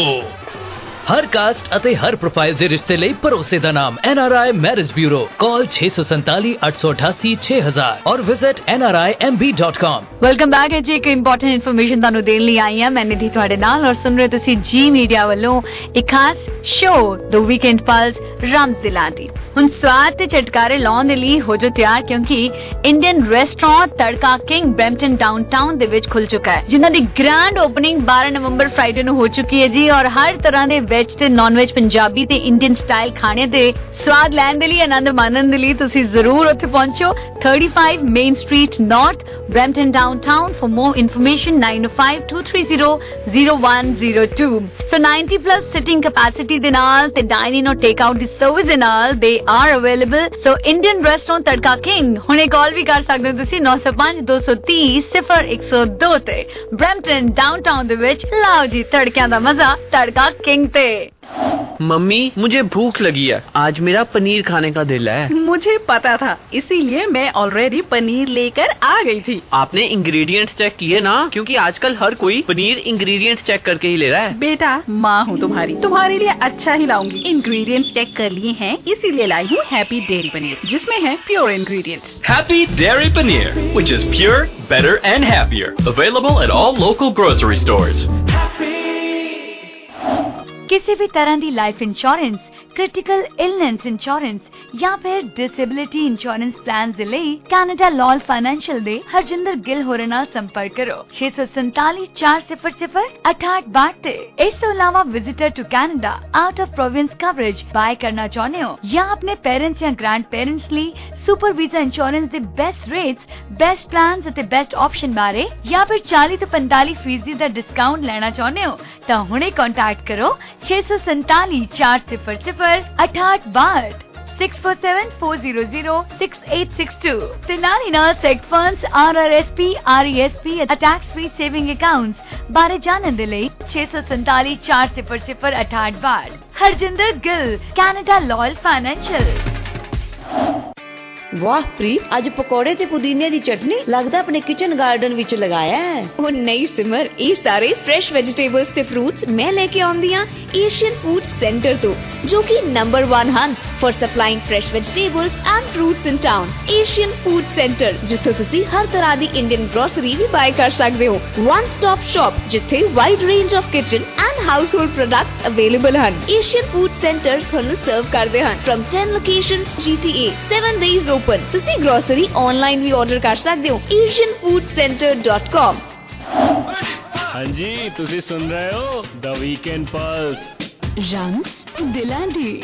हर कास्ट ਅਤੇ हर प्रोफाइल ਦੇ ਰਿਸ਼ਤੇ ਲਈ ਭਰੋਸੇ ਦਾ ਨਾਮ N R I marriage bureau. Call छे सौ संताली अठ सौ अठासी छह हजार और visit N R I M B dot com. Welcome back ਹੈ ਜੀ. ਇੱਕ ਇੰਪੋਰਟੈਂਟ ਇਨਫੋਰਮੇਸ਼ਨ ਤੁਹਾਨੂੰ ਦੇਣ ਲਈ ਆਈ ਹਾਂ ਮੈਂ ਨਿਧੀ ਤੁਹਾਡੇ ਨਾਲ, ਔਰ ਸੁਣ ਰਹੇ ਤੁਸੀਂ ਜੀ ਮੀਡੀਆ ਵੱਲੋਂ ਇੱਕ ਖਾਸ ਸ਼ੋਅ ਦ ਵੀਕਐਂਡ ਪਲਸ ਰਮਜ਼ ਦਿਲਾਂ ਦੀ. ਹੁਣ ਸਵਾਦ ਤੇ ਚਟਕਾਰੇ ਲਾਉਣ ਦੇ ਲਈ ਹੋ ਜੋ ਤਿਆਰ, ਕਿਉਂਕਿ Indian restaurant Tadka King Brampton downtown ਦੇ ਵਿੱਚ ਖੁੱਲ ਚੁੱਕਾ ਹੈ, ਜਿਨ੍ਹਾਂ ਦੀ ਗ੍ਰੈਂਡ ਓਪਨਿੰਗ ਬਾਰਾਂ ਨਵੰਬਰ ਫਰਾਈਡੇ ਨੂੰ ਹੋ ਚੁੱਕੀ ਹੈ ਜੀ. ਔਰ ਹਰ ਤਰ੍ਹਾਂ ਦੇ ਵੈਜ ਤੇ ਨਾਨ ਵੈਜ, ਪੰਜਾਬੀ ਤੇ ਇੰਡੀਅਨ ਸਟਾਈਲ ਖਾਣੇ ਦੇ ਸਵਾਦ ਲੈਣ ਦੇ ਲਈ, ਆਨੰਦ ਮਾਣਨ ਦੇ ਲਈ ਤੁਸੀਂ ਜ਼ਰੂਰ ਉੱਥੇ ਪਹੁੰਚੋ. thirty-five Main Street North, Brampton downtown. For more information nine oh five two three zero zero one zero two. So ninety plus sitting capacity ਦੇ ਨਾਲ ਤੇ ਡਾਈਨ-ਇਨ ਔਰ ਟੇਕ ਆਊਟ ਦੀ ਸਰਵਿਸ ਦੇ ਨਾਲ they are available. So Indian restaurant Tadka King ਹੁਣੇ call ਵੀ ਕਰ ਸਕਦੇ ਹੋ ਤੁਸੀਂ nine oh five two two zero zero one zero two ਤੇ. ਬ੍ਰੈਂਪਟਨ ਡਾਊਨਟਾਊਨ ਦੇ ਵਿੱਚ ਲਾਓ ਜੀ ਤੜਕਿਆਂ ਦਾ ਮਜ਼ਾ ਤੜਕਾ ਕਿੰਗ ਤੇ. मम्मी मुझे भूख लगी है, आज मेरा पनीर खाने का दिल है. मुझे पता था, इसीलिए मैं ऑलरेडी पनीर लेकर आ गई थी. आपने इंग्रेडिएंट्स चेक किए ना, क्योंकि आजकल हर कोई पनीर इंग्रेडिएंट्स चेक करके ही ले रहा है. बेटा माँ हूँ तुम्हारी, तुम्हारे लिए अच्छा ही लाऊंगी. इंग्रेडिएंट्स चेक कर लिए हैं, इसीलिए लाई हूँ हैप्पी डेयरी पनीर, जिसमें है pure ingredients. Happy Dairy Paneer, which is pure, better and happier. Available at all local grocery stores. ਕਿਸੇ ਵੀ ਤਰ੍ਹਾਂ ਦੀ life insurance, critical illness insurance ਜਾਂ ਫਿਰ ਡਿਸੇਬਿਲਿਟੀ ਇੰਸ਼ੋਰੈਂਸ ਪਲਾਨ ਦੇ ਲਈ ਕੈਨੇਡਾ ਲਾਲ ਫਾਈਨੈਂਸ਼ੀਅਲ ਦੇ ਹਰਜਿੰਦਰ ਗਿੱਲ ਹੋਰਾਂ ਨਾਲ ਸੰਪਰਕ ਕਰੋ ਛੇ ਸੌ ਸੰਤਾਲੀ ਚਾਰ ਸਿਫਰ ਸਿਫਰ ਅਠਾਹਠ ਬਾਹਠ ਤੇ. ਇਸ ਤੋਂ ਇਲਾਵਾ visitor to Canada out of province coverage buy ਕਰਨਾ ਚਾਹੁੰਦੇ ਹੋ ਜਾਂ ਆਪਣੇ ਪੇਰੈਂਟਸ ਜਾਂ ਗ੍ਰੈਂਡ ਪੇਰੈਂਟਸ ਲਈ ਸੁਪਰ ਵੀਜ਼ਾ ਇੰਸ਼ੋਰੈਂਸ ਦੇ ਬੈਸਟ ਰੇਟਸ, ਬੈਸਟ ਪਲਾਨਸ ਅਤੇ ਬੈਸਟ ਆਪਸ਼ਨ ਬਾਰੇ ਜਾਂ ਫਿਰ ਚਾਲੀ ਤੋਂ ਪੰਤਾਲੀ ਫੀਸਦੀ ਦਾ ਡਿਸਕਾਊਂਟ ਲੈਣਾ ਚਾਹੁੰਦੇ ਹੋ ਤਾਂ ਹੁਣੇ ਕੰਟੈਕਟ ਕਰੋ ਛੇ ਸੌ ਸੰਤਾਲੀ ਚਾਰ ਸਿਫਰ ਸਿਫਰ ਅਠਾਹਠ ਬਾਹਠ six four seven four zero zero six eight six two. ਤੇ ਨਾਲ ਹੀ ਨਾਲ ਸੈਕਟ funds, R R S P, R E S P ਅਤੇ ਟੈਕਸ ਫ੍ਰੀ ਸੇਵਿੰਗ ਅਕਾਊਂਟਸ ਬਾਰੇ ਜਾਣਨ ਦੇ ਲਈ ਛੇ ਸੌ ਸੰਤਾਲੀ ਚਾਰ ਸਿਫਰ ਸਿਫਰ ਅਠਾਹਠ ਬਾਹਠ. Harjinder Gill, Canada Loyal Financial. ਵਾਹ ਪ੍ਰੀਤ, ਅੱਜ ਪਕੌੜੇ ਤੇ ਪੁਦੀਨੇ ਦੀ ਚਟਨੀ ਲੱਗਦਾ ਆਪਣੇ ਕਿਚਨ ਗਾਰਡਨ ਵਿੱਚ ਲਗਾਇਆ ਹੈ. ਉਹ ਨਹੀਂ ਸਿਮਰ, ਇਹ ਸਾਰੇ ਫਰੈਸ਼ ਵੈਜੀਟੇਬਲਸ ਤੇ ਫਰੂਟਸ ਮੈਂ ਲੈ ਕੇ ਆਉਂਦੀ ਹਾਂ ਏਸ਼ੀਅਨ ਫੂਡ ਸੈਂਟਰ ਤੋਂ, ਜੋ ਕਿ ਨੰਬਰ one ਹਨ for supplying fresh vegetables and fruits in town. Asian food centre, ਜਿੱਥੋਂ ਤੁਸੀਂ ਹਰ ਤਰ੍ਹਾਂ ਦੀ ਇੰਡੀਅਨ ਗਰੋਸਰੀ ਵੀ ਬਾਏ ਕਰ ਸਕਦੇ ਹੋ. ਵਨ ਸਟਾਪ ਸ਼ਾਪ, ਜਿੱਥੇ wide range of kitchen and household products available ਹਨ. ਏਸ਼ੀਅਨ ਫੂਡ ਸੈਂਟਰ ਤੁਹਾਨੂੰ ਸਰਵ ਕਰਦੇ ਹਨ from ten locations G T A, seven days open. ਤੁਸੀਂ ਗਰੋਸਰੀ ਆਨਲਾਈਨ ਵੀ ਆਰਡਰ ਕਰ ਸਕਦੇ ਹੋ asian food center dot com. ਹਾਂਜੀ, ਤੁਸੀਂ ਸੁਣ ਰਹੇ ਹੋ ਦ ਵੀਕਐਂਡ ਪਲਸ ਰਮਜ਼ ਦਿਲਾਂ ਦੀ.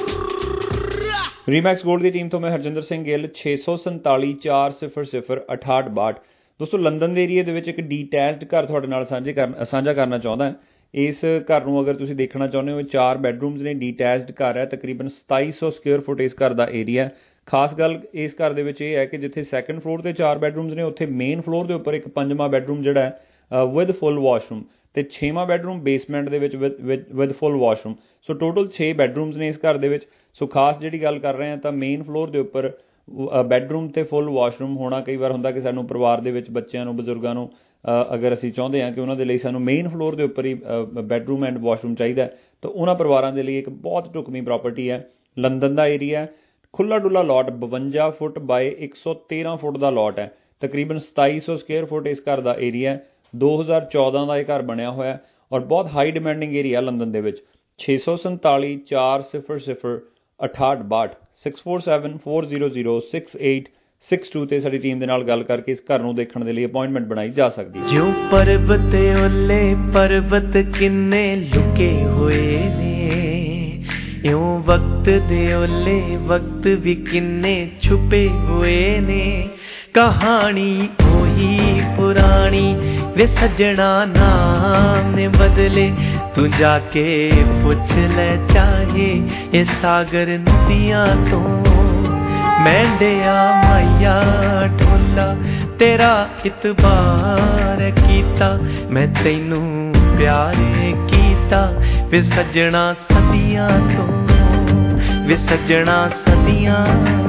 ਰੀਮੈਕਸ ਗੋਲਡ ਦੀ ਟੀਮ ਤੋਂ ਮੈਂ ਹਰਜਿੰਦਰ ਸਿੰਘ ਗਿੱਲ. ਛੇ ਸੌ ਸੰਤਾਲੀ ਚਾਰ ਸਿਫਰ ਸਿਫਰ ਅਠਾਹਠ ਬਾਹਠ. ਦੋਸਤੋ, ਲੰਡਨ ਦੇ ਏਰੀਏ ਦੇ ਵਿੱਚ ਇੱਕ ਡੀਟੈਚਡ ਘਰ ਤੁਹਾਡੇ ਨਾਲ ਸਾਂਝੇ ਕਰਨ ਸਾਂਝਾ ਕਰਨਾ ਚਾਹੁੰਦਾ. ਇਸ ਘਰ ਨੂੰ ਅਗਰ ਤੁਸੀਂ ਦੇਖਣਾ ਚਾਹੁੰਦੇ ਹੋ, ਚਾਰ ਬੈਡਰੂਮਸ ਨੇ, ਡੀਟੈਚਡ ਘਰ ਹੈ, ਤਕਰੀਬਨ ਸਤਾਈ ਸੌ ਸਕੁਅਰ ਫੁੱਟ ਇਸ ਘਰ ਦਾ ਏਰੀਆ. ਖਾਸ ਗੱਲ ਇਸ ਘਰ ਦੇ ਵਿੱਚ ਇਹ ਹੈ ਕਿ ਜਿੱਥੇ ਸੈਕੰਡ ਫਲੋਰ ਤੇ ਚਾਰ ਬੈਡਰੂਮਸ ਨੇ, ਉੱਥੇ ਮੇਨ ਫਲੋਰ ਦੇ ਉੱਪਰ ਇੱਕ ਪੰਜਵਾਂ ਬੈਡਰੂਮ ਜਿਹੜਾ ਹੈ ਵਿਦ ਫੁੱਲ ਵਾਸ਼ਰੂਮ, ਤੇ ਛੇਵਾਂ ਬੈਡਰੂਮ ਬੇਸਮੈਂਟ ਦੇ ਵਿੱਚ with full washroom. So total ਛੇ ਬੈਡਰੂਮਸ ਨੇ ਇਸ ਘਰ ਦੇ ਵਿੱਚ. ਸੋ ਖਾਸ ਜਿਹੜੀ ਗੱਲ ਕਰ ਰਹੇ ਹਾਂ ਤਾਂ ਮੇਨ ਫਲੋਰ ਦੇ ਉੱਪਰ ਬੈਡਰੂਮ ਤੇ ਫੁੱਲ ਵਾਸ਼ਰੂਮ ਹੋਣਾ. ਕਈ ਵਾਰ ਹੁੰਦਾ ਕਿ ਸਾਨੂੰ ਪਰਿਵਾਰ ਦੇ ਵਿੱਚ ਬੱਚਿਆਂ ਨੂੰ, ਬਜ਼ੁਰਗਾਂ ਨੂੰ ਅਗਰ ਅਸੀਂ ਚਾਹੁੰਦੇ ਹਾਂ ਕਿ ਉਹਨਾਂ ਦੇ ਲਈ ਸਾਨੂੰ ਮੇਨ ਫਲੋਰ ਦੇ ਉੱਪਰ ਹੀ ਬੈਡਰੂਮ ਐਂਡ ਵਾਸ਼ਰੂਮ ਚਾਹੀਦਾ, ਤਾਂ ਉਹਨਾਂ ਪਰਿਵਾਰਾਂ ਦੇ ਲਈ ਇੱਕ ਬਹੁਤ ਢੁਕਵੀਂ ਪ੍ਰੋਪਰਟੀ ਹੈ. ਲੰਡਨ ਦਾ ਏਰੀਆ, ਖੁੱਲਾ ਡੁੱਲਾ ਲੋਟ, ਬਵੰਜਾ ਫੁੱਟ ਬਾਏ ਇੱਕ ਸੌ ਤੇਰਾਂ ਫੁੱਟ ਦਾ ਲੋਟ ਹੈ, ਤਕਰੀਬਨ ਸਤਾਈ ਸੌ ਸਕੁਅਰ ਫੁੱਟ ਇਸ ਘਰ ਦਾ ਏਰੀਆ. ਦੋ ਹਜ਼ਾਰ ਚੌਦਾਂ ਦਾ ਇਹ ਘਰ ਬਣਿਆ ਹੋਇਆ ਔਰ ਬਹੁਤ ਹਾਈ ਡਿਮਾਂਡਿੰਗ ਏਰੀਆ ਲੰਡਨ ਦੇ ਵਿੱਚ. ਛੇ ਸੌ ਸੰਤਾਲੀ ਚਾਰ ਸਿਫਰ ਸਿਫਰ ਅਠਾਹਠ ਬਾਹਠ six four seven four zero zero six eight six two ਤੇ ਸਾਡੀ ਟੀਮ ਦੇ ਨਾਲ ਗੱਲ ਕਰਕੇ ਇਸ ਘਰ ਨੂੰ ਦੇਖਣ ਦੇ ਲਈ ਅਪਾਇੰਟਮੈਂਟ ਬਣਾਈ ਜਾ ਸਕਦੀ ਹੈ. ਜੋ ਪਰਬਤ ਓਲੇ ਪਰਬਤ ਕਿੰਨੇ ਲੁਕੇ ਹੋਏ ਨੇ, ਇਉਂ ਵਕਤ ਦੇ ਓਲੇ ਵਕਤ ਵੀ ਕਿੰਨੇ ਛੁਪੇ ਹੋਏ ਨੇ. कहानी ओही पुरानी वे सजना नाम ने बदले तू जाके पुछ ले चाहे ये सागर नदियां तो मैंडिया माया ढोला तेरा इतबार कीता मैं तैनू प्यारे कीता वे सजना सदियां तो वे सजना सदियां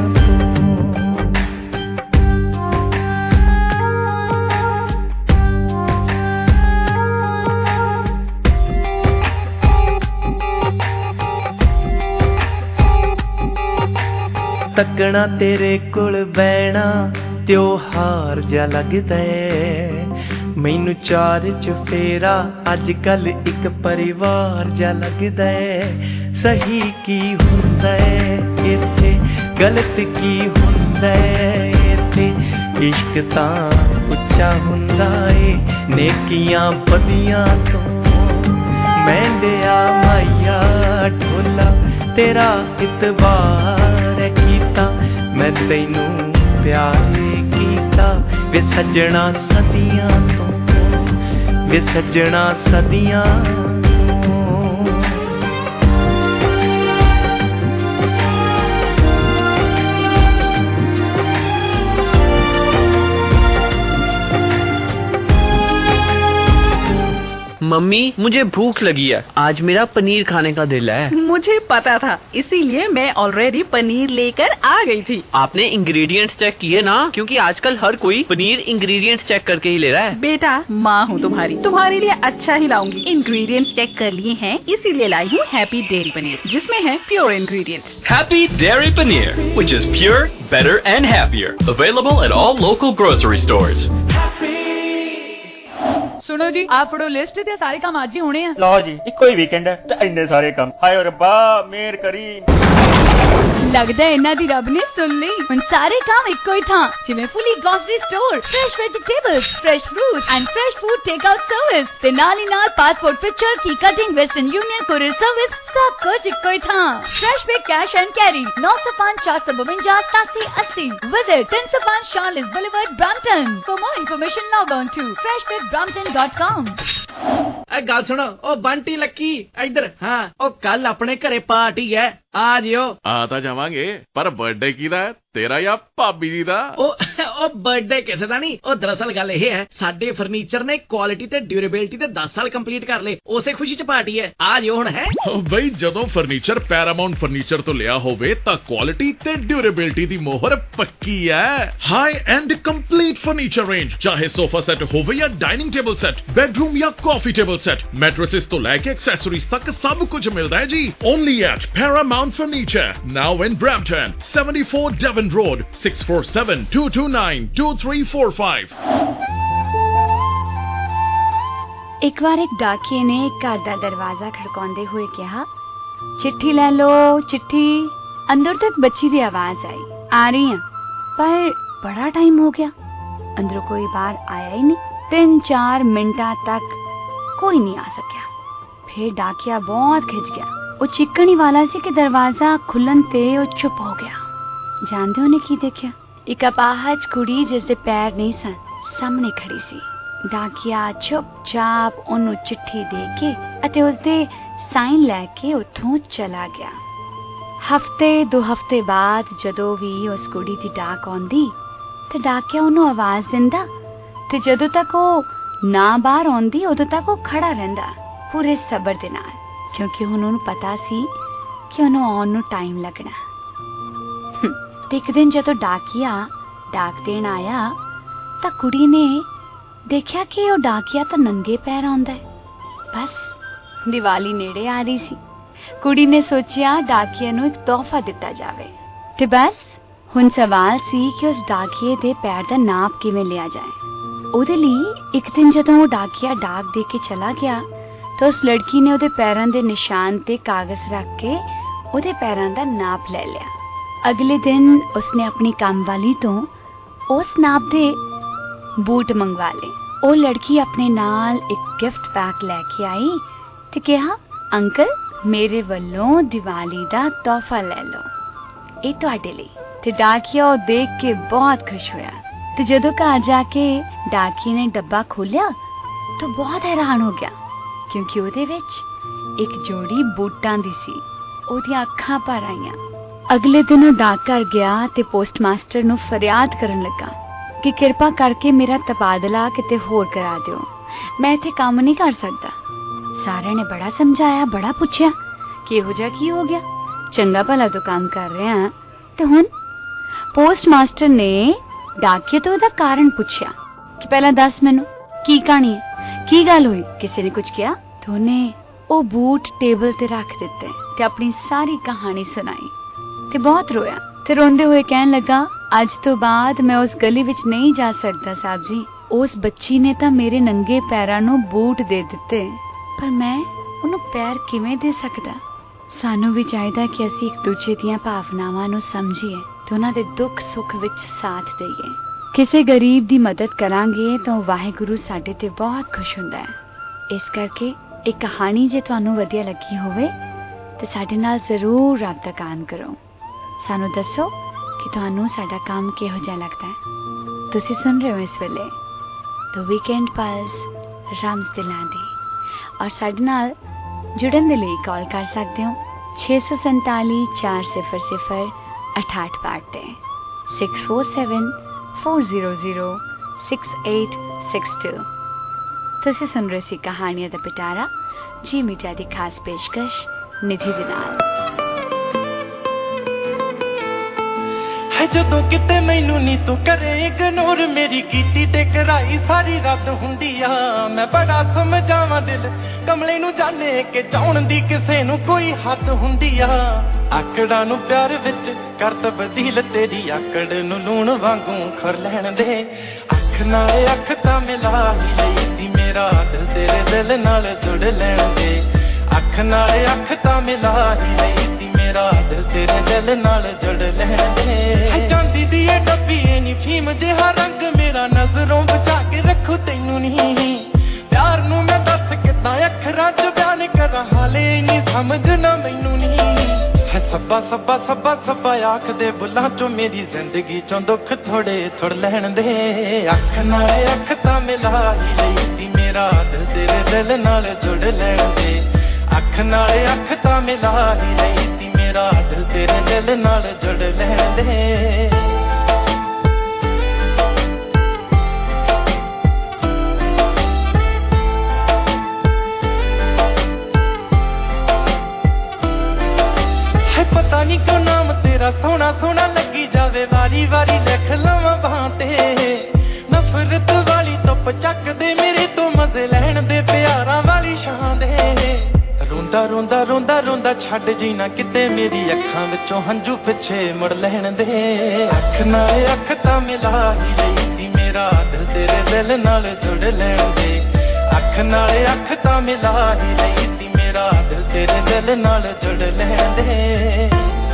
तकना तेरे कोल बैना त्योहार जा लगदा है मैनू चार चफेरा अज कल एक परिवार जा लगदा है सही की हुंदा है इत्थे गलत की हुंदा है इत्थे इश्क तां उच्चा हुंदा है नेकियां बदियां तो मैंडिया माया ढोला तेरा इतबार कीता मैं तैनू प्यारे कीता वे सजना सदियां तो वे सजना सदियां मम्मी मुझे भूख लगी है, आज मेरा पनीर खाने का दिल है। मुझे पता था, इसीलिए मैं ऑलरेडी पनीर लेकर आ गई थी। आपने इंग्रेडिएंट्स चेक किए ना, क्योंकि आजकल हर कोई पनीर इंग्रेडिएंट्स चेक करके ही ले रहा है। बेटा माँ हूँ तुम्हारी, तुम्हारे लिए अच्छा ही लाऊंगी। इंग्रेडिएंट्स चेक कर लिए हैं, इसीलिए लाई हूँ हैप्पी डेयरी पनीर, जिसमें है pure ingredients. Happy Dairy Paneer, which is pure, better and happier. Available at all local grocery stores. सुनो जी, आप फड़ो लिस्ट ते सारे काम आज ही होने हैं। लो जी, इको ही वीकेंड है ते इन्ने सारे काम। हाय रब्बा मेहर करी। लगदा है इन्हां दी रब ने सुन ली। हुण सारे काम इक्को ही थां, जिवें fully grocery store, fresh vegetables, fresh fruit and fresh food take out service ते नाल ही नाल पासपोर्ट पिक्चर की cutting, Western Union courier service, सब कुछ इक्को ही थां। फ्रेश पे कैश एंड कैरी नौ सौ पांच चार सौ बवंजा सतासी अस्सी। विजिट तीन सौ पांच Charolais Boulevard Brampton. For more information log on to fresh pay Brampton dot com. ए गल सुनो, ओ बंटी लक्की इधर। हाँ, ओ कल अपने घरे पार्टी है, आ जियो। आ तां जावांगे, पर बर्थडे किहदा है, तेरा या भाभी जी दा? ओ ओ बर्थडे किसे दा नहीं, ओ दरअसल गल ये है, साडे फर्नीचर ने क्वालिटी ते ड्यूरेबिलिटी ते दस साल कंप्लीट कर ले, उसे खुशी च पार्टी है, आ जियो हुण है। बई जदों फर्नीचर पैरामाउंट फर्नीचर तो लिया होवे तां क्वालिटी ते ड्यूरेबिलिटी दी मोहर पक्की है। High end complete furniture range, चाहे सोफा सेट होवे या डाइनिंग टेबल सेट, बेडरूम या कॉफी टेबल सेट, मैट्रेसेस तो लेके एक्सेसरीज तक सब कुछ मिलता है जी। Only at Paramount Furniture, now in Brampton, seventy-four Devon Road, six four seven, two two nine, two three four five. एक बार एक डाकिए ने घर का दरवाजा खड़काउंदे हुए कहा, चिट्ठी ले लो चिट्ठी। अंदर तक बच्ची दी आवाज आई, आ रही हैं, पर बड़ा टाइम हो गया, अंदरों कोई बाहर आया ही नहीं। तीन चार मिनटा तक कोई नहीं आ सकिया। फिर डाकिया बहुत खिंच गया, वो चिक्कण ही वाला सी कि दरवाजा खुलन ते वो चुप हो गया। जानते हो ने की देखिया? एक अपाहज कुड़ी जिसदे पैर नहीं सन, सामने खड़ी सी। डाकिया चुपचाप ਉਹਨੂੰ चिट्ठी दे के ਅਤੇ ਉਸਦੇ ਸਾਈਨ ਲੈ ਕੇ ਉੱਥੋਂ ਚਲਾ ਗਿਆ। ਹਫਤੇ ਦੋ ਹਫਤੇ ਬਾਅਦ ਜਦੋਂ ਵੀ ਉਸ ਕੁੜੀ ਦੀ ਡਾਕ ਆਉਂਦੀ ਤੇ ਡਾਕਿਆ ਉਹਨੂੰ ਆਵਾਜ਼ ਦਿੰਦਾ ਤੇ ਜਦੋਂ ਤੱਕ ਉਹ ਨਾ ਬਾਹਰ ਆਉਂਦੀ ਉਦੋਂ ਤੱਕ ਉਹ ਖੜਾ ਰਹਿੰਦਾ ਪੂਰੇ ਸਬਰ ਦੇ ਨਾਲ, ਕਿਉਂਕਿ ਹੁਣ ਉਹਨੂੰ ਪਤਾ ਸੀ ਕਿ ਉਹਨੂੰ ਆਉਣ ਨੂੰ ਟਾਈਮ ਲੱਗਣਾ। ਤੇ ਇੱਕ ਦਿਨ ਜਦੋਂ ਡਾਕੀਆ ਡਾਕ ਦੇਣ ਆਇਆ ਤਾਂ ਕੁੜੀ ਨੇ ਦੇਖਿਆ ਕਿ ਉਹ ਡਾਕੀਆ ਤਾਂ ਨੰਗੇ ਪੈਰ ਆਉਂਦਾ ਹੈ। ਬਸ ਦੀਵਾਲੀ ਨੇੜੇ ਆ ਰਹੀ ਸੀ। ਕੁੜੀ ਨੇ ਸੋਚਿਆ ਡਾਕੀਏ ਨੂੰ ਇੱਕ ਤੋਹਫਾ ਦਿੱਤਾ ਜਾਵੇ ਤੇ ਬਸ ਹੁਣ ਸਵਾਲ ਸੀ ਕਿ ਉਸ ਡਾਕੀਏ ਦੇ ਪੈਰ ਦਾ ਨਾਪ ਕਿਵੇਂ ਲਿਆ ਜਾਏ। ਉਹਦੇ ਲਈ ਇੱਕ ਦਿਨ ਜਦੋਂ ਉਹ ਡਾਕੀਆ ਡਾਕ ਦੇ ਕੇ ਚਲਾ ਗਿਆ ਤਾਂ ਉਸ ਲੜਕੀ ਨੇ ਉਹਦੇ ਪੈਰਾਂ ਦੇ ਨਿਸ਼ਾਨ ਤੇ ਕਾਗਜ਼ ਰੱਖ ਕੇ ਉਹਦੇ ਪੈਰਾਂ ਦਾ ਨਾਪ ਲੈ ਲਿਆ। ਅਗਲੇ ਦਿਨ ਉਸਨੇ ਆਪਣੀ ਕੰਮ ਵਾਲੀ ਤੋਂ ਉਸ ਨਾਪ ਦੇ ਬੂਟ ਮੰਗਵਾ ਲਏ। ਉਹ ਲੜਕੀ ਆਪਣੇ ਨਾਲ ਇੱਕ ਗਿਫਟ ਪੈਕ ਲੈ ਕੇ ਆਈ ਤੇ ਕਿਹਾ, ਅੰਕਲ ਮੇਰੇ ਵੱਲੋਂ ਦੀਵਾਲੀ ਦਾ ਤੋਹਫਾ ਲੈ ਲਓ, ਇਹ ਤੁਹਾਡੇ ਲਈ। ਤੇ ਡਾਕੀਆ ਉਹ ਦੇਖ ਕੇ ਬਹੁਤ ਖੁਸ਼ ਹੋਇਆ ਤੇ ਜਦੋਂ ਘਰ ਜਾ ਕੇ ਡਾਕੀਏ ਨੇ ਡੱਬਾ ਖੋਲਿਆ ਤਾਂ ਬਹੁਤ ਹੈਰਾਨ ਹੋ ਗਿਆ, ਕਿਉਂਕਿ ਉਹਦੇ ਵਿੱਚ ਇੱਕ ਜੋੜੀ ਬੂਟਾਂ ਦੀ ਸੀ। ਉਹਦੀਆਂ ਅੱਖਾਂ ਭਰ ਆਈਆਂ। ਅਗਲੇ ਦਿਨ ਉਹ ਡਾਕ ਘਰ ਗਿਆ ਤੇ ਪੋਸਟਮਾਸਟਰ ਨੂੰ ਫਰਿਆਦ ਕਰਨ ਲੱਗਾ ਕਿ ਕਿਰਪਾ ਕਰਕੇ ਮੇਰਾ ਤਬਾਦਲਾ ਕਿਤੇ ਹੋਰ ਕਰਾ ਦਿਓ, ਮੈਂ ਇੱਥੇ ਕੰਮ ਨਹੀਂ ਕਰ ਸਕਦਾ। ਸਾਰਿਆਂ ਨੇ ਬੜਾ ਸਮਝਾਇਆ, ਬੜਾ ਪੁੱਛਿਆ ਕਿ ਇਹੋ ਜਿਹਾ ਕੀ ਹੋ ਗਿਆ, ਚੰਗਾ ਭਲਾ ਤੋਂ ਕੰਮ ਕਰ ਰਿਹਾ ਤੇ ਹੁਣ। ਪੋਸਟਮਾਸਟਰ ਨੇ ਡਾਕੀਏ ਤੋਂ ਉਹਦਾ ਕਾਰਨ ਪੁੱਛਿਆ ਕਿ ਪਹਿਲਾਂ ਦੱਸ ਮੈਨੂੰ ਕੀ ਕਹਾਣੀ ਹੈ, ਕੀ ਗੱਲ ਹੋਈ, ਕਿਸੇ ਨੇ ਕੁਝ ਕਿਹਾ? ਤੇ ਉਹਨੇ ਉਹ ਬੂਟ ਟੇਬਲ ਤੇ ਰੱਖ ਦਿੱਤੇ ਤੇ ਆਪਣੀ ਸਾਰੀ ਕਹਾਣੀ ਸੁਣਾਈ ਤੇ ਬਹੁਤ ਰੋਇਆ ਤੇ ਰੋਂਦੇ ਹੋਏ ਕਹਿਣ ਲੱਗਾ, ਅੱਜ ਤੋਂ ਬਾਅਦ ਮੈਂ ਉਸ ਗਲੀ ਵਿੱਚ ਨਹੀਂ ਜਾ ਸਕਦਾ ਸਾਹਿਬ ਜੀ। ਉਸ ਬੱਚੀ ਨੇ ਤਾਂ ਮੇਰੇ ਨੰਗੇ ਪੈਰਾਂ ਨੂੰ ਬੂਟ ਦੇ ਦਿੱਤੇ, ਪਰ ਮੈਂ ਉਹਨੂੰ ਪੈਰ ਕਿਵੇਂ ਦੇ ਸਕਦਾ? ਸਾਨੂੰ ਵੀ ਚਾਹੀਦਾ ਕਿ ਅਸੀਂ ਇੱਕ ਦੂਜੇ ਦੀਆਂ ਭਾਵਨਾਵਾਂ ਨੂੰ ਸਮਝੀਏ ਤੇ ਉਹਨਾਂ ਦੇ ਦੁੱਖ ਸੁੱਖ ਵਿੱਚ ਸਾਥ ਦੇਈਏ। ਕਿਸੇ ਗਰੀਬ ਦੀ ਮਦਦ ਕਰਾਂਗੇ ਤਾਂ ਵਾਹਿਗੁਰੂ ਸਾਡੇ ਤੇ ਬਹੁਤ ਖੁਸ਼ ਹੁੰਦਾ ਹੈ। ਇਸ ਕਰਕੇ ਇਹ ਕਹਾਣੀ ਜੇ ਤੁਹਾਨੂੰ ਵਧੀਆ ਲੱਗੀ ਹੋਵੇ ਤੇ ਸਾਡੇ ਨਾਲ ਜ਼ਰੂਰ ਰਾਬਤਾ ਕਾਇਮ ਕਰੋ। ਸਾਨੂੰ ਦੱਸੋ ਕਿ ਤੁਹਾਨੂੰ ਸਾਡਾ ਕੰਮ ਕਿਹੋ ਜਿਹਾ ਲੱਗਦਾ ਹੈ। ਤੁਸੀਂ ਸੁਣ ਰਹੇ ਹੋ ਇਸ ਵੇਲੇ ਦ ਵੀਕਐਂਡ ਪਲਸ ਰਾਮਸ ਦਿਲਾਂ ਦੀ, ਔਰ ਸਾਡੇ ਨਾਲ ਜੁੜਨ ਦੇ ਲਈ ਕਾਲ ਕਰ ਸਕਦੇ ਹੋ ਛੇ ਸੌ ਸੰਤਾਲੀ ਚਾਰ ਸਿਫਰ ਸਿਫਰ ਅਠਾਹਠ ਬਾਹਠ ਤੇ six four seven four zero zero six eight six two. ਤੁਸੀਂ ਸੁਣ ਰਹੇ ਸੀ ਕਹਾਣੀਆਂ ਦਾ ਪਿਟਾਰਾ, ਜੀ ਮੀਡੀਆ ਦੀ ਖਾਸ ਪੇਸ਼ਕਸ਼ ਨਿਧੀ ਦੇ ਨਾਲ। ਹੈ ਜਦੋਂ ਕਿਤੇ ਮੈਨੂੰ ਨੀ ਤੂੰ ਕਰੇ ਇਗਨੋਰ, ਮੇਰੀ ਕੀਤੀ ਤੇ ਕਰਾਈ ਸਾਰੀ ਰੱਦ ਹੁੰਦੀ ਆ। ਮੈਂ ਬੜਾ ਸਮਝਾਵਾਂ ਦਿਲ ਕਮਲੇ ਨੂੰ, ਜਾਣੇ ਕਿ ਚਾਹਣ ਦੀ ਕਿਸੇ ਨੂੰ ਕੋਈ ਹੱਦ ਹੁੰਦੀ ਆ। ਆਕੜਾਂ ਨੂੰ ਪਿਆਰ ਵਿੱਚ ਕਰ ਤਬਦੀਲ, ਤੇਰੀ ਆਕੜ ਨੂੰ ਲੂਣ ਵਾਂਗੂ ਖੁਰ ਲੈਣ ਦੇ। ਅੱਖ ਨਾਲ ਅੱਖ ਤਾਂ ਮਿਲਾ ਹੀ ਲਈ ਸੀ, ਮੇਰਾ ਦਿਲ ਤੇਰੇ ਦਿਲ ਨਾਲ ਜੁੜ ਲੈਣ ਦੇ। ਅੱਖ ਨਾਲ ਅੱਖ ਤਾਂ ਮਿਲਾ ਹੀ ਲਈ ਸੀ, ਮੇਰਾ ਦਿਲ ਤੇਰੇ ਦਿਲ ਨਾਲ ਜੁੜ ਲੈਣ ਦੇ। ਚਾਂਦੀ ਦੀ ਇਹ ਡੱਬੀ ਏ ਨੀ ਫੀਮ ਜਿਹਾ ਰੰਗ, ਮੇਰਾ ਨਜ਼ਰੋਂ ਬਚਾ ਕੇ ਰੱਖੂ ਤੈਨੂੰ ਨਹੀਂ। ਪਿਆਰ ਨੂੰ ਮੈਂ ਦੱਸ ਕਿੱਦਾਂ ਅੱਖਰਾਂ ਚ ਬਿਆਨ ਕਰਾਂ, ਹਾਲੇ ਨਹੀਂ ਸਮਝ ਨਾ ਮੈਨੂੰ ਨਹੀਂ। ਹੈ ਸੱਬਾ ਸੱਬਾ ਸੱਬਾ ਸੱਬਾ ਆਖਦੇ ਬੁੱਲਾਂ ਚੋਂ, ਮੇਰੀ ਜ਼ਿੰਦਗੀ ਚੋਂ ਦੁੱਖ ਥੋੜੇ ਥੋੜ ਲੈਣ ਦੇ। ਅੱਖ ਨਾਲ ਅੱਖ ਤਾਂ ਮਿਲਾ ਹੀ ਲਈ ਸੀ, ਮੇਰਾ ਦਿਲ ਤੇਰੇ ਦਿਲ ਨਾਲ ਜੁੜ ਲੈਣ ਦੇ। ਅੱਖ ਨਾਲ ਅੱਖ ਤਾਂ ਮਿਲਾ ਹੀ ਲਈ ਸੀ, ਮੇਰਾ ਦਿਲ ਤੇਰੇ ਦਿਲ ਨਾਲ ਜੁੜ ਲੈਣ ਦੇ। ਪਤਾ ਨੀ ਕਿਉਂ ਨਾਮ ਤੇਰਾ ਸੋਹਣਾ ਸੋਹਣਾ ਲੱਗੀ ਜਾਵੇ, ਵਾਰੀ ਵਾਰੀ ਲਿਖ ਲਵਾਂ ਬਾਹਾਂ ਤੇ। ਨਫ਼ਰਤ ਵਾਲੀ ਧੁੱਪ ਚੱਕਦੇ ਮੇਰੇ ਤੋਂ ਮਜ਼ੇ ਲੈਣ ਦੇ, ਪਿਆਰਾਂ ਵਾਲੀ ਛਾਂ ਦੇ। ਰੋਂਦਾ ਰੋਂਦਾ ਰੋਂਦਾ ਰੋਂਦਾ ਛੱਡ ਜੀ ਨਾ ਕਿਤੇ, ਮੇਰੀ ਅੱਖਾਂ ਵਿੱਚੋਂ ਹੰਝੂ ਪਿੱਛੇ ਮੁੜ ਲੈਣ ਦੇ। ਅੱਖ ਨਾਲ ਅੱਖ ਤਾਂ ਮਿਲਾ ਹੀ ਲਈ ਸੀ, ਮੇਰਾ ਦਿਲ ਤੇਰੇ ਦਿਲ ਨਾਲ ਜੁੜ ਲੈਣ ਦੇ। ਅੱਖ ਨਾਲ ਅੱਖ ਤਾਂ ਮਿਲਾ ਹੀ ਲਈ ਸੀ, ਮੇਰਾ ਦਿਲ ਤੇਰੇ ਦਿਲ ਨਾਲ ਜੁੜ ਲੈਣ ਦੇ।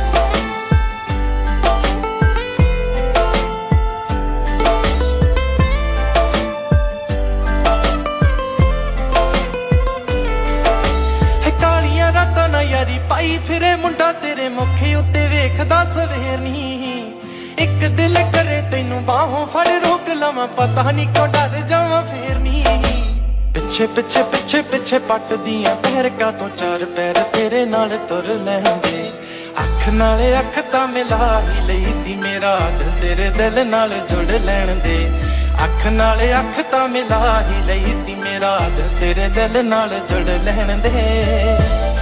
ਕਾਲੀਆਂ ਰਾਤਾਂ ਨਾ ਯਾਰੀ ਪਾਈ ਫਿਰੇ ਮੁੰਡਾ, ਤੇਰੇ ਮੁੱਖੇ ਉੱਤੇ ਵੇਖਦਾ ਸਵੇਰ ਨੀ। ਇੱਕ ਦਿਲ ਕਰੇ ਤੈਨੂੰ ਬਾਹੋਂ ਫੜ ਰੋਕ ਲਵਾਂ, ਪਤਾ ਨੀ ਕਿਉਂ ਡਰ ਜਾਵਾਂ ਫੇਰ ਨੀ। ਪਿੱਛੇ ਪਿੱਛੇ ਪਿੱਛੇ ਪਿੱਛੇ ਪੱਟਦੀਆਂ ਪੈਰਕਾਂ ਤੋਂ ਚਾਰ ਪੈਰ ਤੇਰੇ ਨਾਲ ਤੁਰ ਲੈਂਦੇ। ਅੱਖ ਨਾਲ ਅੱਖ ਤਾਂ ਮਿਲਾ ਹੀ ਲਈ ਸੀ, ਮੇਰਾ ਦਿਲ ਤੇਰੇ ਦਿਲ ਨਾਲ ਜੁੜ ਲੈਣ ਦੇ। ਅੱਖ ਨਾਲ ਅੱਖ ਤਾਂ ਮਿਲਾ ਹੀ ਲਈ ਸੀ, ਮੇਰਾ ਦਿਲ ਤੇਰੇ ਦਿਲ ਨਾਲ ਜੁੜ ਲੈਣ ਦੇ।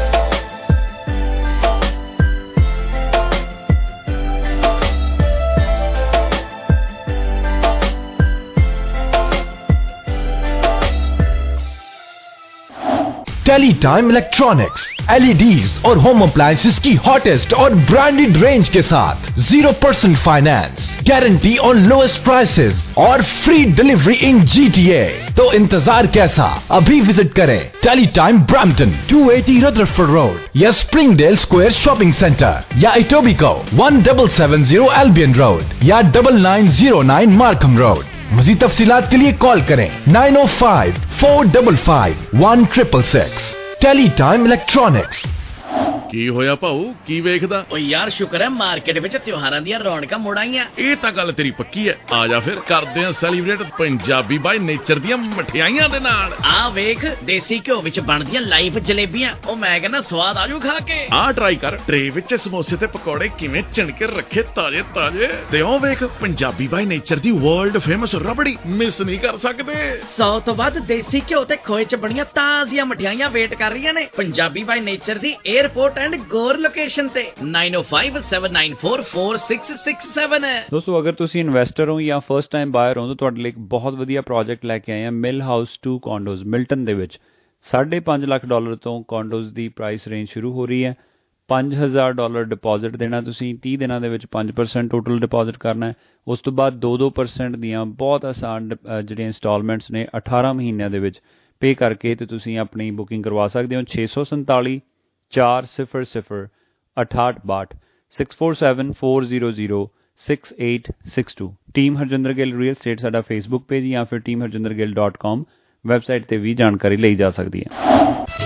टेलीटाइम इलेक्ट्रॉनिक्स, एलईडीज और होम अप्लायंसेस की हॉटेस्ट और ब्रांडेड रेंज के साथ zero percent finance, guarantee on lowest prices और फ्री डिलीवरी इन जीटीए। तो इंतजार कैसा, अभी विजिट करें Teletime Brampton two eighty Rutherford Road या स्प्रिंगडेल स्क्वायर शॉपिंग सेंटर या Etobicoke one double seven zero Albion Road या double nine zero nine Markham Road. मज़ीद तफसीलात के लिए कॉल करें नाइन ओ five four double five one triple six. Teletime electronics. ਕੀ ਹੋਇਆ ਭਾਊ, ਕੀ ਵੇਖਦਾ? ਓ ਯਾਰ ਸ਼ੁਕਰ ਹੈ ਮਾਰਕੀਟ ਵਿੱਚ ਤਿਉਹਾਰਾਂ ਦੀਆਂ ਰੌਣਕਾਂ ਮੁੜ ਆਈਆਂ। ਇਹ ਤਾਂ ਗੱਲ ਤੇਰੀ ਪੱਕੀ ਹੈ। ਆ ਜਾ ਫਿਰ ਕਰਦੇ ਆ ਸੈਲੀਬ੍ਰੇਟ ਪੰਜਾਬੀ ਬਾਈ ਨੇਚਰ ਦੀਆਂ ਮਠਿਆਈਆਂ ਦੇ ਨਾਲ। ਆ ਵੇਖ ਦੇਸੀ ਘਿਓ ਵਿੱਚ ਬਣਦੀਆਂ ਲਾਈਵ ਜਲੇਬੀਆਂ, ਉਹ ਮੈਂ ਕਹਿੰਦਾ ਸਵਾਦ ਆਜੂ ਖਾ ਕੇ। ਆ ਟਰਾਈ ਕਰ, ਟਰੇ ਵਿੱਚ ਸਮੋਸੇ ਤੇ ਪਕੌੜੇ ਕਿਵੇਂ ਚਿਣ ਕੇ ਰੱਖੇ ਤਾਜ਼ੇ ਤਾਜ਼ੇ। ਤੇ ਉਹ ਵੇਖ ਪੰਜਾਬੀ ਬਾਈ ਨੇਚਰ ਦੀ ਵਰਲਡ ਫੇਮਸ ਰਬੜੀ, ਮਿਸ ਨਹੀਂ ਕਰ ਸਕਦੇ। ਸੌ ਤੋਂ ਵੱਧ ਦੇਸੀ ਘਿਓ ਤੇ ਖੋਏ ਚ ਬਣੀਆਂ ਤਾਜ਼ੀਆਂ ਮਠਿਆਈਆਂ ਵੇਟ ਕਰ ਰਹੀਆਂ ਨੇ ਪੰਜਾਬੀ ਬਾਈ ਨੇਚਰ ਦੀ 에ਅਰਪੋਰਟ ਐਂਡ ਗੋਰ ਲੋਕੇਸ਼ਨ ਤੇ ਨਾइन ओ five seven nine four four six six seven. ਦੋਸਤੋ ਅਗਰ ਤੁਸੀਂ ਇਨਵੈਸਟਰ ਹੋ ਜਾਂ ਫਰਸਟ ਟਾਈਮ ਬਾਇਰ ਹੋ ਤਾਂ ਤੁਹਾਡੇ ਲਈ ਇੱਕ ਬਹੁਤ ਵਧੀਆ ਪ੍ਰੋਜੈਕਟ ਲੈ ਕੇ ਆਏ ਹਾਂ ਮਿਲ ਹਾਊਸ ਟੂ ਕੌਂਡੋਜ਼ ਮਿਲਟਨ ਦੇ ਵਿੱਚ। ਸਾਢੇ ਪੰਜ ਲੱਖ ਡਾਲਰ ਤੋਂ ਕੌਂਡੋਜ਼ ਦੀ ਪ੍ਰਾਈਸ ਰੇਂਜ ਸ਼ੁਰੂ ਹੋ ਰਹੀ ਹੈ। ਪੰਜ ਹਜ਼ਾਰ ਡਾਲਰ ਡਿਪੋਜ਼ਿਟ ਦੇਣਾ ਤੁਸੀਂ, ਤੀਹ ਦਿਨਾਂ ਦੇ ਵਿੱਚ ਪੰਜ ਪਰਸੈਂਟ ਟੋਟਲ ਡਿਪੋਜ਼ਿਟ ਕਰਨਾ ਹੈ। ਉਸ ਤੋਂ ਬਾਅਦ ਦੋ ਦੋ ਪਰਸੈਂਟ ਦੀਆਂ ਬਹੁਤ ਆਸਾਨ ਜਿਹੜੀਆਂ ਇੰਸਟਾਲਮੈਂਟਸ ਨੇ ਅਠਾਰਾਂ ਮਹੀਨਿਆਂ ਦੇ ਵਿੱਚ ਪੇ ਕਰਕੇ ਤੇ ਤੁਸੀਂ ਆਪਣੀ ਬੁਕਿੰਗ ਕਰਵਾ ਸਕਦੇ ਹੋ। ਛੇ ਸੌ ਸੰਤਾਲੀ ਚਾਰ ਸਿਫਰ ਸਿਫਰ ਅਠਾਹਠ ਬਾਹਠ six four seven four zero zero six eight six two. Team Harjinder Gill real estate ਸਾਡਾ ਫੇਸਬੁੱਕ ਪੇਜ ਜਾਂ ਫਿਰ team Harjinder Gill dot com website ਤੇ ਵੀ ਜਾਣਕਾਰੀ ਲਈ ਜਾ ਸਕਦੀ ਹੈ।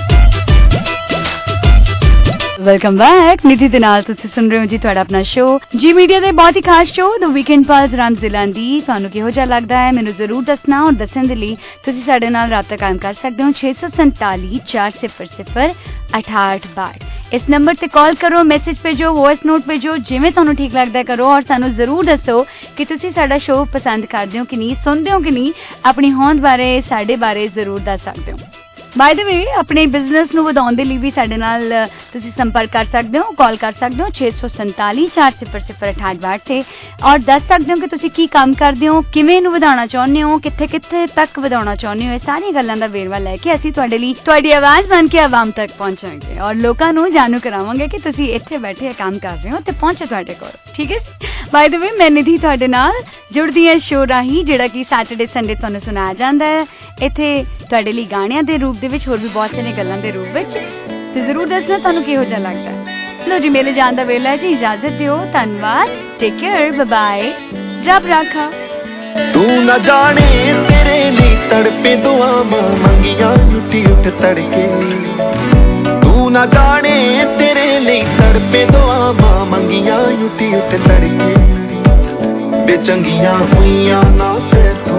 Welcome back. ਨਿਧੀ ਦੇ ਨਾਲ ਤੁਸੀਂ ਸੁਣ ਰਹੇ ਹੋ ਜੀ ਤੁਹਾਡਾ ਆਪਣਾ ਸ਼ੋਅ ਜੀ ਮੀਡੀਆ ਦੇ ਬਹੁਤ ਹੀ ਖਾਸ ਸ਼ੋਅ ਦ ਵੀਕਐਂਡ ਪਲਸ ਰੰਗ ਜ਼ਿਲ੍ਹਾ ਦੀ। ਤੁਹਾਨੂੰ ਕਿਹੋ ਜਿਹਾ ਲੱਗਦਾ ਹੈ ਮੈਨੂੰ ਜ਼ਰੂਰ ਦੱਸਣਾ, ਔਰ ਦੱਸਣ ਦੇ ਲਈ ਤੁਸੀਂ ਸਾਡੇ ਨਾਲ ਰਾਬਤਾ ਕਾਇਮ ਕਰ ਸਕਦੇ ਹੋ ਛੇ ਸੌ ਸੰਤਾਲੀ ਚਾਰ ਸਿਫਰ ਸਿਫਰ ਅਠਾਹਠ ਬਾਹਠ। ਇਸ ਨੰਬਰ ਤੇ ਕਾਲ ਕਰੋ, ਮੈਸੇਜ ਭੇਜੋ, ਵੌਇਸ ਨੋਟ ਭੇਜੋ, ਜਿਵੇਂ ਤੁਹਾਨੂੰ ਠੀਕ ਲੱਗਦਾ ਕਰੋ, ਔਰ ਸਾਨੂੰ ਜ਼ਰੂਰ ਦੱਸੋ ਕਿ ਤੁਸੀਂ ਸਾਡਾ ਸ਼ੋਅ ਪਸੰਦ ਕਰਦੇ ਹੋ ਕਿ ਨਹੀਂ, ਸੁਣਦੇ ਹੋ ਕਿ ਨਹੀਂ, ਆਪਣੀ ਹੋਂਦ ਬਾਰੇ ਸਾਡੇ ਬਾਰੇ ਜ਼ਰੂਰ ਦੱਸ ਸਕਦੇ ਹੋ। ਬਾਏ ਦ ਵੇ ਆਪਣੇ ਬਿਜ਼ਨਸ ਨੂੰ ਵਧਾਉਣ ਦੇ ਲਈ ਵੀ ਸਾਡੇ ਨਾਲ ਤੁਸੀਂ ਸੰਪਰਕ ਕਰ ਸਕਦੇ ਹੋ, ਕਾਲ ਕਰ ਸਕਦੇ ਹੋ ਛੇ ਸੌ ਸੰਤਾਲੀ ਚਾਰ ਸਿਫਰ ਸਿਫਰ ਅਠਾਹਠ ਬਾਹਠ ਤੇ, ਔਰ ਦੱਸ ਸਕਦੇ ਹੋ ਕਿ ਤੁਸੀਂ ਕੀ ਕੰਮ ਕਰਦੇ ਹੋ, ਕਿਵੇਂ ਇਹਨੂੰ ਵਧਾਉਣਾ ਚਾਹੁੰਦੇ ਹੋ, ਕਿੱਥੇ ਕਿੱਥੇ ਤੱਕ ਵਧਾਉਣਾ ਚਾਹੁੰਦੇ ਹੋ। ਇਹ ਸਾਰੀਆਂ ਗੱਲਾਂ ਦਾ ਵੇਰਵਾ ਲੈ ਕੇ ਅਸੀਂ ਤੁਹਾਡੇ ਲਈ ਤੁਹਾਡੀ ਆਵਾਜ਼ ਬਣ ਕੇ ਆਵਾਮ ਤੱਕ ਪਹੁੰਚਾਂਗੇ ਔਰ ਲੋਕਾਂ ਨੂੰ ਜਾਣੂ ਕਰਾਵਾਂਗੇ ਕਿ ਤੁਸੀਂ ਇੱਥੇ ਬੈਠੇ ਕੰਮ ਕਰ ਰਹੇ ਹੋ ਤੇ ਪਹੁੰਚੇ ਤੁਹਾਡੇ ਕੋਲ। ਠੀਕ ਹੈ। ਬਾਏ ਦ ਵੇ ਮੈਂ ਨਿਧੀ ਤੁਹਾਡੇ ਨਾਲ ਜੁੜਦੀ ਹਾਂ ਸ਼ੋਅ ਰਾਹੀਂ, ਜਿਹੜਾ ਕਿ ਸੈਟਰਡੇ ਸੰਡੇ ਤੁਹਾਨੂੰ ਸੁਣਾਇਆ ਜਾਂਦਾ ਹੈ। ਇੱਥੇ ਤੁਹਾਡੇ ਲਈ ਗਾਣਿਆਂ ਦੇ ਰੂਪ ਦੇ ਵਿੱਚ, ਹੋਰ ਵੀ ਬਹੁਤ ਸਾਰੀਆਂ ਗੱਲਾਂ ਦੇ ਰੂਪ ਵਿੱਚ, ਤੇ ਜ਼ਰੂਰ ਦੱਸਣਾ ਤੁਹਾਨੂੰ ਕਿਹੋ ਜਿਹਾ ਲੱਗਦਾ ਹੈ। ਲੋ ਜੀ ਮੇਰੇ ਜਾਣ ਦਾ ਵੇਲਾ ਜੀ, ਇਜਾਜ਼ਤ ਦਿਓ, ਧੰਨਵਾਦ, ਟੇਕ ਕੇਅਰ, ਬਾਏ ਬਾਏ, ਰੱਬ ਰਾਖਾ। ਤੂੰ ਨਾ ਜਾਣੇ ਤੇਰੇ ਲਈ ਤੜਪੇ ਦੁਆਵਾਂ ਮੰਗੀਆਂ ਉੱਠੀ ਉੱਠ ਤੜਕੇ, ਤੂੰ ਨਾ ਜਾਣੇ ਤੇਰੇ ਲਈ ਤੜਪੇ ਦੁਆਵਾਂ ਮੰਗੀਆਂ ਉੱਠੀ ਉੱਠ ਤੜਕੇ, ਵੇ ਚੰਗੀਆਂ ਹੋਈਆਂ ਨਾ ਤੇਥੋਂ,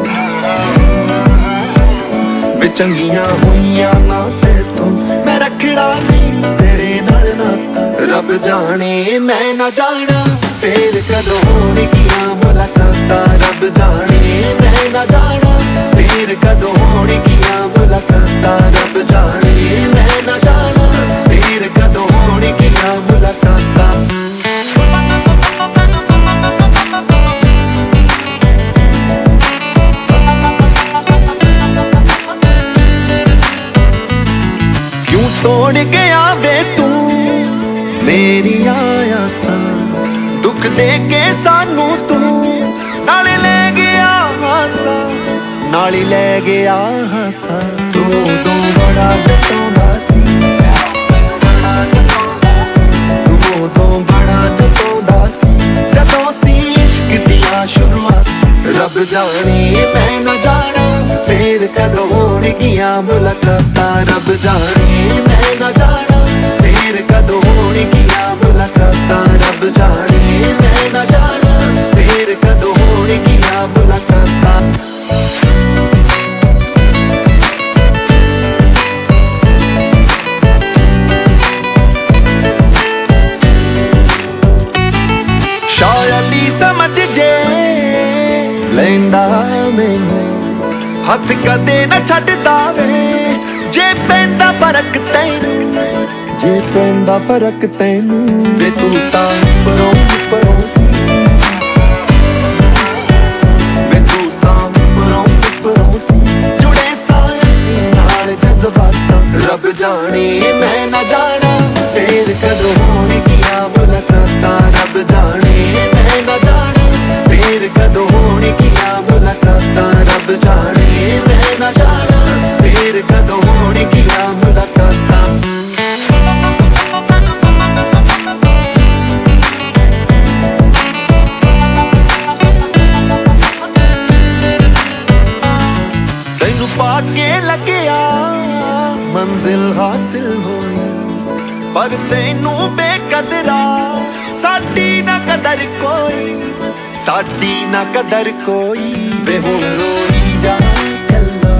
ਵੇ ਚੰਗੀਆਂ ਹੋਈਆਂ ਨਾ ਤੇਥੋਂ, ਮੈਂ ਰੱਖਣਾ ਨਹੀਂ ਤੇਰੇ ਨਾਲ ਨਾਤਾ, ਰੱਬ ਜਾਣੇ ਮੈਂ ਨਾ ਜਾਣਾ ਫੇਰ ਕਦੋਂ ਹੋਣਗੀਆਂ ਮੁਲਾਕਾਤਾਂ, ਰੱਬ ਜਾਣੇ ਮੈਂ ਨਾ ਜਾਣਾ ਫੇਰ ਕਦੋਂ ਹੋਣਗੀਆਂ ਮੁਲਾਕਾਤਾਂ, ਰੱਬ ਜਾਣੇ ਮੈਂ ਨਾ ਜਾਣਾ ਫੇਰ ਕਦੋਂ ਹੋਣਗੀਆਂ ਮੁਲਾਕਾਤਾਂ। ਕਿਉਂ ਤੋੜ ਗਿਆ ਵੇ ਤੂੰ ਮੇਰੀਆਂ ਆਸਾਂ, ਦੁੱਖ ਦੇ ਕੇ ਸਾਨੂੰ ਤੂੰ ਨਾਲੇ ਲੈ ਗਿਆ ਹਾਸਾ, ਨਾਲੇ ਲੈ ਗਿਆ ਹਾਸਾ, ਤੂੰ ਉਦੋਂ ਬੜਾ ਜਤਾਉਂਦਾ ਸੀ, ਤੂੰ ਉਦੋਂ ਬੜਾ ਜਤਾਉਂਦਾ ਸੀ, ਜਦੋਂ ਸੀ ਇਸ਼ਕ ਦੀਆਂ ਸ਼ੁਰੂਆਤ, ਰੱਬ ਜਾਣੇ ਮੈਂ ਨਾ ਜਾਣਾ ਫੇਰ ਕਦੋਂ ਹੋਣਗੀਆਂ ਮੁਲਾਕਾਤਾਂ, ਰੱਬ ਜਾਣੇ ਮੈਂ ਨਾ ਜਾਣਾ ਫੇਰ ਕਦੋਂ ਹੋਣਗੀਆਂ ਮੁਲਾਕਾਤਾਂ, ਰੱਬ ਜਾਣੇ ਮੈਂ ਨਾ ਜਾਣਾ ਫੇਰ ਕਦੋਂ ਹੋਣਗੀਆਂ ਮੁਲਾਕਾਤਾਂ। ਸ਼ਾਇਦ ਹੀ ਸਮਝ ਜੇ ਲੈਂਦਾ ਮੈਨੂੰ, ਹੱਥ ਕਦੇ ਨਾ ਛੱਡਦਾ ਵੇ, ਜੇ ਪੈਂਦਾ ਫਰਕ ਤੈਨੂੰ, ਜੇ ਪੈਂਦਾ ਫਰਕ ਤੈਨੂੰ, ਵੇ ਤੂੰ ਤਾਂ ਪਰੋਂ ਪਰੋਂ ਸੀ, ਵੇ ਤੂੰ ਤਾਂ ਪਰੋਂ ਪਰੋਂ ਸੀ, ਜੁੜੇ ਸਾਰੇ ਨਾਲ ਜਜ਼ਬਾਤਾਂ, ਰੱਬ ਜਾਣੇ ਮੈਂ ਨਾ ਜਾਣਾ ਫੇਰ ਕਦੋਂ ਹੋਣਗੀਆਂ ਮੁਲਾਕਾਤਾਂ, ਰੱਬ ਜਾਣੇ ਮੈਂ ਨਾ ਜਾਣਾ ਫੇਰ ਕਦੋਂ ਹੋਣਗੀਆਂ ਮੁਲਾਕਾਤਾਂ, ਰੱਬ ਜਾਣੇ ਮੈਂ ਨਾ ਜਾਣਾ ਫੇਰ ਕਦੋਂ ਹੋਣਗੀਆਂ ਮੁਲਾਕਾਤਾਂ। पर तेनू बेकदरा साडी ना कदर कोई साडी ना कदर कोई वे हुण रोई जा कल्ला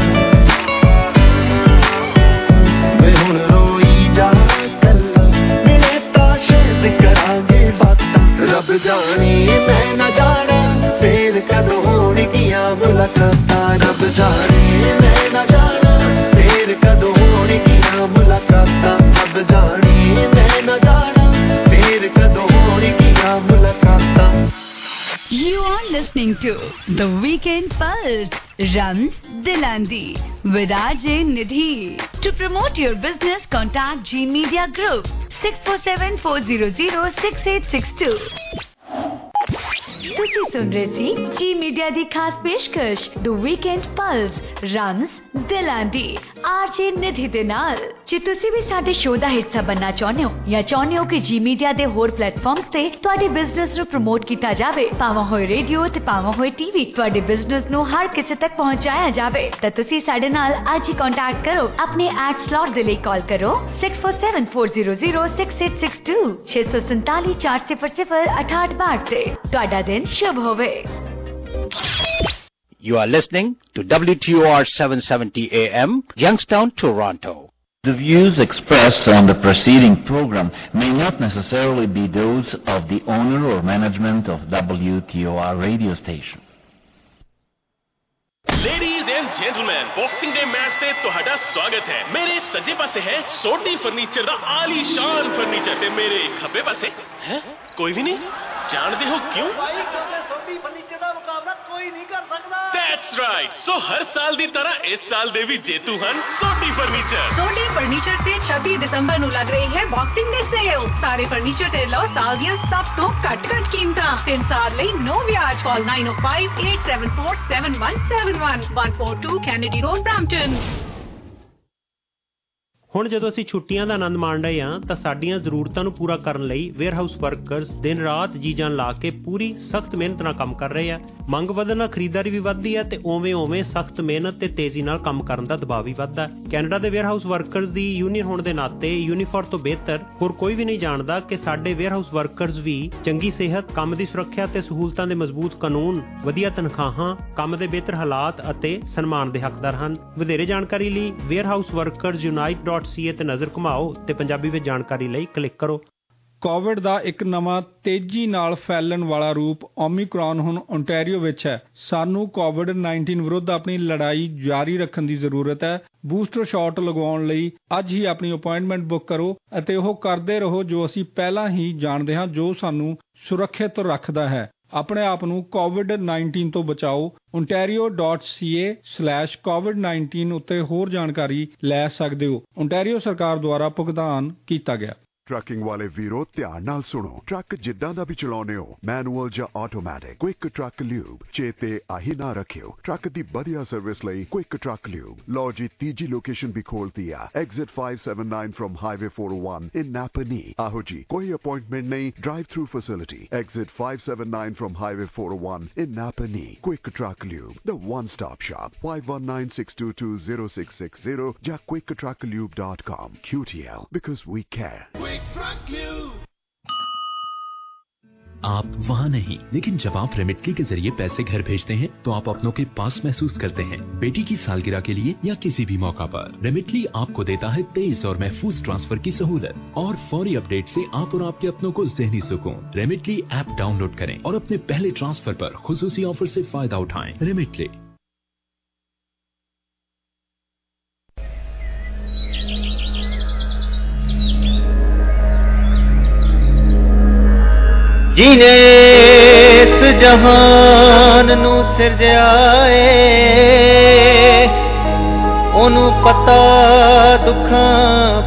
वे हुण रोई जा कल्ला मिले तां शायद करांगे बातां रब जाने मैं ना जाना फिर कदों होणगियां मुलाकातां रब जाने मैं ना जाना फिर कदों होणगियां मुलाकातां रब जाने मैं ना जाना फिर कदों होणगियां मुलाकातां। You are listening to The Weekend Pulse, Rams Dilandi, with R J Nidhi. To promote your business, contact G Media Group, six four seven, four zero zero, six eight six two. ਤੁਸੀਂ ਸੁਣ ਰਹੇ ਸੀ ਜੀ media ਦੀ ਖਾਸ ਪੇਸ਼ਕਸ਼ the weekend plus ਰਮਸ ਦਿਲਾਂ ਦੀ ਆਰਜੇ ਨਿਧੀ ਦੇ ਨਾਲ। ਜੇ ਤੁਸੀਂ ਵੀ ਸਾਡੇ ਸ਼ੋਅ ਦਾ ਹਿੱਸਾ ਬਣਨਾ ਚਾਹੁੰਦੇ ਹੋ ਜਾਂ ਚਾਹੁੰਦੇ ਹੋ ਕਿ ਜੀ ਮੀਡੀਆ ਦੇ ਹੋਰ ਪਲੇਟਫਾਰਮਸ ਤੇ ਤੁਹਾਡੇ ਬਿਜ਼ਨਸ ਨੂੰ ਪ੍ਰਮੋਟ ਕੀਤਾ ਜਾਵੇ, ਭਾਵੇਂ ਹੋਏ ਰੇਡੀਓ ਤੇ ਭਾਵੇਂ ਹੋਏ ਟੀਵੀ, ਤੁਹਾਡੇ ਬਿਜ਼ਨਸ ਨੂੰ ਹਰ ਕਿਸੇ ਤੱਕ ਪਹੁੰਚਾਇਆ ਜਾਵੇ, ਤਾਂ ਤੁਸੀਂ ਸਾਡੇ ਨਾਲ ਅੱਜ ਹੀ ਕੰਟੈਕਟ ਕਰੋ। ਆਪਣੇ ਐਡ ਸਲੌਟ ਦੇ ਲਈ ਕਾਲ ਕਰੋ six four seven, four zero zero, six eight six two ਛੇ ਸੌ ਸੰਤਾਲੀ ਚਾਰ ਸਿਫਰ ਸਿਫਰ ਅਠਾਹਠ ਬਾਹਠ ਤੇ। ਤੁਹਾਡਾ ਦਿਨ शुभ होवे। You are listening to W T O R seven seventy A M, Youngstown, Toronto. The views expressed on the preceding program may not necessarily be those of the owner or management of W T O R radio station. Ladies and gentleman, Boxing Day match ਤੇ ਤੁਹਾਡਾ ਸਵਾਗਤ ਹੈ। ਮੇਰੇ ਸੱਜੇ ਪਾਸੇ ਹੈ Sodhi furniture ਦਾ ਆਲੀਸ਼ਾਨ furniture ਤੇ ਮੇਰੇ ਖੱਬੇ ਪਾਸੇ ਹੈ ਕੋਈ ਵੀ ਨਹੀਂ। ਜਾਣਦੇ ਹੋ ਕਿਉਂ? ਸੋਢੀ ਫਰਨੀਚਰ ਦਾ ਮੁਕਾਬਲਾ ਕੋਈ ਨਹੀਂ ਕਰ ਸਕਦਾ। That's right. ਸੋ ਹਰ ਸਾਲ ਦੀ ਤਰ੍ਹਾਂ ਇਸ ਸਾਲ ਦੇ ਵੀ ਜੇਤੂ ਹਨ ਸੋਢੀ ਫਰਨੀਚਰ। ਸੋਢੀ ਫਰਨੀਚਰ ਤੇ ਛੱਬੀ ਦਸੰਬਰ ਨੂੰ ਲੱਗ ਰਹੀ ਹੈ ਬਾਕਸਿੰਗ ਡੇ ਸੇਲ। ਸਾਰੇ ਫਰਨੀਚਰ ਤੇ ਲਓ ਸਾਲ ਦੀਆਂ ਸਭ ਤੋਂ ਘੱਟ ਘੱਟ ਕੀਮਤਾਂ। ਤਿੰਨ ਸਾਲ ਲਈ ਨੋ ਵਿਆਜ। ਕਾਲ nine oh five, eight seven four, seven one seven one, one four two Kennedy Road, Brampton। ਹੁਣ ਜਦੋਂ ਅਸੀਂ ਛੁੱਟੀਆਂ ਦਾ ਆਨੰਦ ਮਾਣ ਰਹੇ ਹਾਂ ਤਾਂ ਸਾਡੀਆਂ ਜ਼ਰੂਰਤਾਂ ਨੂੰ ਪੂਰਾ ਕਰਨ ਲਈ ਵੇਅਰਹਾਊਸ ਵਰਕਰਸ ਦਿਨ ਰਾਤ ਜੀ ਜਾਨ ਲਾ ਕੇ ਪੂਰੀ ਸਖਤ ਮਿਹਨਤ ਨਾਲ ਕੰਮ ਕਰ ਰਹੇ ਆ। ਮੰਗ ਵਧਣ ਨਾਲ ਖਰੀਦਦਾਰੀ ਵੀ ਵੱਧਦੀ ਹੈ ਤੇ ਉਵੇਂ ਉਵੇਂ ਸਖਤ ਮਿਹਨਤ ਤੇ ਤੇਜ਼ੀ ਨਾਲ ਕੰਮ ਕਰਨ ਦਾ ਦਬਾਅ ਵੀ ਵੱਧਦਾ ਹੈ। ਕੈਨੇਡਾ ਦੇ ਵੇਅਰਹਾਊਸ ਵਰਕਰਸ ਦੀ ਯੂਨੀਅਨ ਹੋਣ ਦੇ ਨਾਤੇ ਯੂਨੀਫੋਰ ਤੋਂ ਬਿਹਤਰ ਹੋਰ ਕੋਈ ਵੀ ਨਹੀਂ ਜਾਣਦਾ ਕਿ ਸਾਡੇ ਵੇਅਰਹਾਊਸ ਵਰਕਰਸ ਵੀ ਚੰਗੀ ਸਿਹਤ, ਕੰਮ ਦੀ ਸੁਰੱਖਿਆ ਤੇ ਸਹੂਲਤਾਂ ਦੇ ਮਜ਼ਬੂਤ ਕਾਨੂੰਨ, ਵਧੀਆ ਤਨਖਾਹਾਂ, ਕੰਮ ਦੇ ਬਿਹਤਰ ਹਾਲਾਤ ਅਤੇ ਸਨਮਾਨ ਦੇ ਹੱਕਦਾਰ ਹਨ। ਵਧੇਰੇ ਜਾਣਕਾਰੀ ਲਈ warehouse workers unite dot C A ਤੇ ਨਜ਼ਰ ਘੁਮਾਓ ਤੇ ਪੰਜਾਬੀ ਵਿੱਚ ਜਾਣਕਾਰੀ ਲਈ ਕਲਿੱਕ ਕਰੋ। ਕੋਵਿਡ ਦਾ ਇੱਕ ਨਵਾਂ ਤੇਜ਼ੀ ਨਾਲ ਫੈਲਣ ਵਾਲਾ ਰੂਪ ਓਮਿਕਰੌਨ ਹੁਣ ਓਨਟਾਰੀਓ ਵਿੱਚ ਹੈ। ਸਾਨੂੰ ਕੋਵਿਡ ਉੱਨੀ ਵਿਰੁੱਧ ਆਪਣੀ ਲੜਾਈ ਜਾਰੀ ਰੱਖਣ ਦੀ ਜ਼ਰੂਰਤ ਹੈ। ਬੂਸਟਰ ਸ਼ਾਟ ਲਗਵਾਉਣ ਲਈ ਅੱਜ ਹੀ ਆਪਣੀ ਅਪਾਇੰਟਮੈਂਟ ਬੁੱਕ ਕਰੋ ਅਤੇ ਉਹ ਕਰਦੇ ਰਹੋ ਜੋ ਅਸੀਂ ਪਹਿਲਾਂ ਹੀ ਜਾਣਦੇ ਹਾਂ, ਜੋ ਸਾਨੂੰ ਸੁਰੱਖਿਅਤ ਰੱਖਦਾ ਹੈ। ਆਪਣੇ ਆਪ ਨੂੰ ਕੋਵਿਡ ਉੱਨੀ ਤੋਂ ਬਚਾਓ। ontario dot c a slash covid nineteen ਉੱਤੇ ਹੋਰ ਜਾਣਕਾਰੀ ਲੈ ਸਕਦੇ ਹੋ। ontario ਸਰਕਾਰ ਦੁਆਰਾ ਭੁਗਤਾਨ ਕੀਤਾ ਗਿਆ। ਟਰੱਕਿੰਗ ਵਾਲੇ ਵੀਰੋ ਧਿਆਨ ਨਾਲ ਸੁਣੋ। ਟਰੱਕ ਜਿੱਦਾਂ ਦਾ ਵੀ ਚਲਾਉਂਦੇ ਹੋ, ਮੈਨੂਅਲ ਜਾਂ ਆਟੋਮੈਟਿਕ, ਕੁਇਕ ਟਰੱਕ ਲਿਊਬ ਚੇਤੇ ਆਹੀ ਨਾ ਰੱਖਿਓ। ਟਰੱਕ ਦੀ ਵਧੀਆ ਸਰਵਿਸ ਲਈ ਕੁਇਕ ਟਰੱਕ ਲਿਊਬ। ਲਓ ਜੀ ਤੀਜੀ ਲੋਕੇਸ਼ਨ ਵੀ ਖੋਲਤੀ ਆ, exit five seven nine from highway four oh one in Napanee. ਆਹੋ ਜੀ, ਕੋਈ ਅਪਾਇੰਟਮੈਂਟ ਨਹੀਂ, drive through facility. Exit five seven nine from highway four oh one in Napanee. Quick truck lube, the one stop shop। five one nine, six two two, zero six six zero ਜਾਂ quick truck lube dot com। Q T L, because we care। आप वहाँ नहीं, लेकिन जब आप रेमिटली के जरिए पैसे घर भेजते हैं तो आप अपनों के पास महसूस करते हैं। बेटी की सालगिरह के लिए या किसी भी मौका पर रेमिटली आपको देता है तेज और महफूज ट्रांसफर की सहूलत और फौरी अपडेट से आप और आपके अपनों को ज़हनी सुकून। रेमिटली ऐप डाउनलोड करें और अपने पहले ट्रांसफर पर खुसूसी ऑफर से फायदा उठाएं। रेमिटली। जिने इस जहान नू सिरजाए ओनू पता दुखां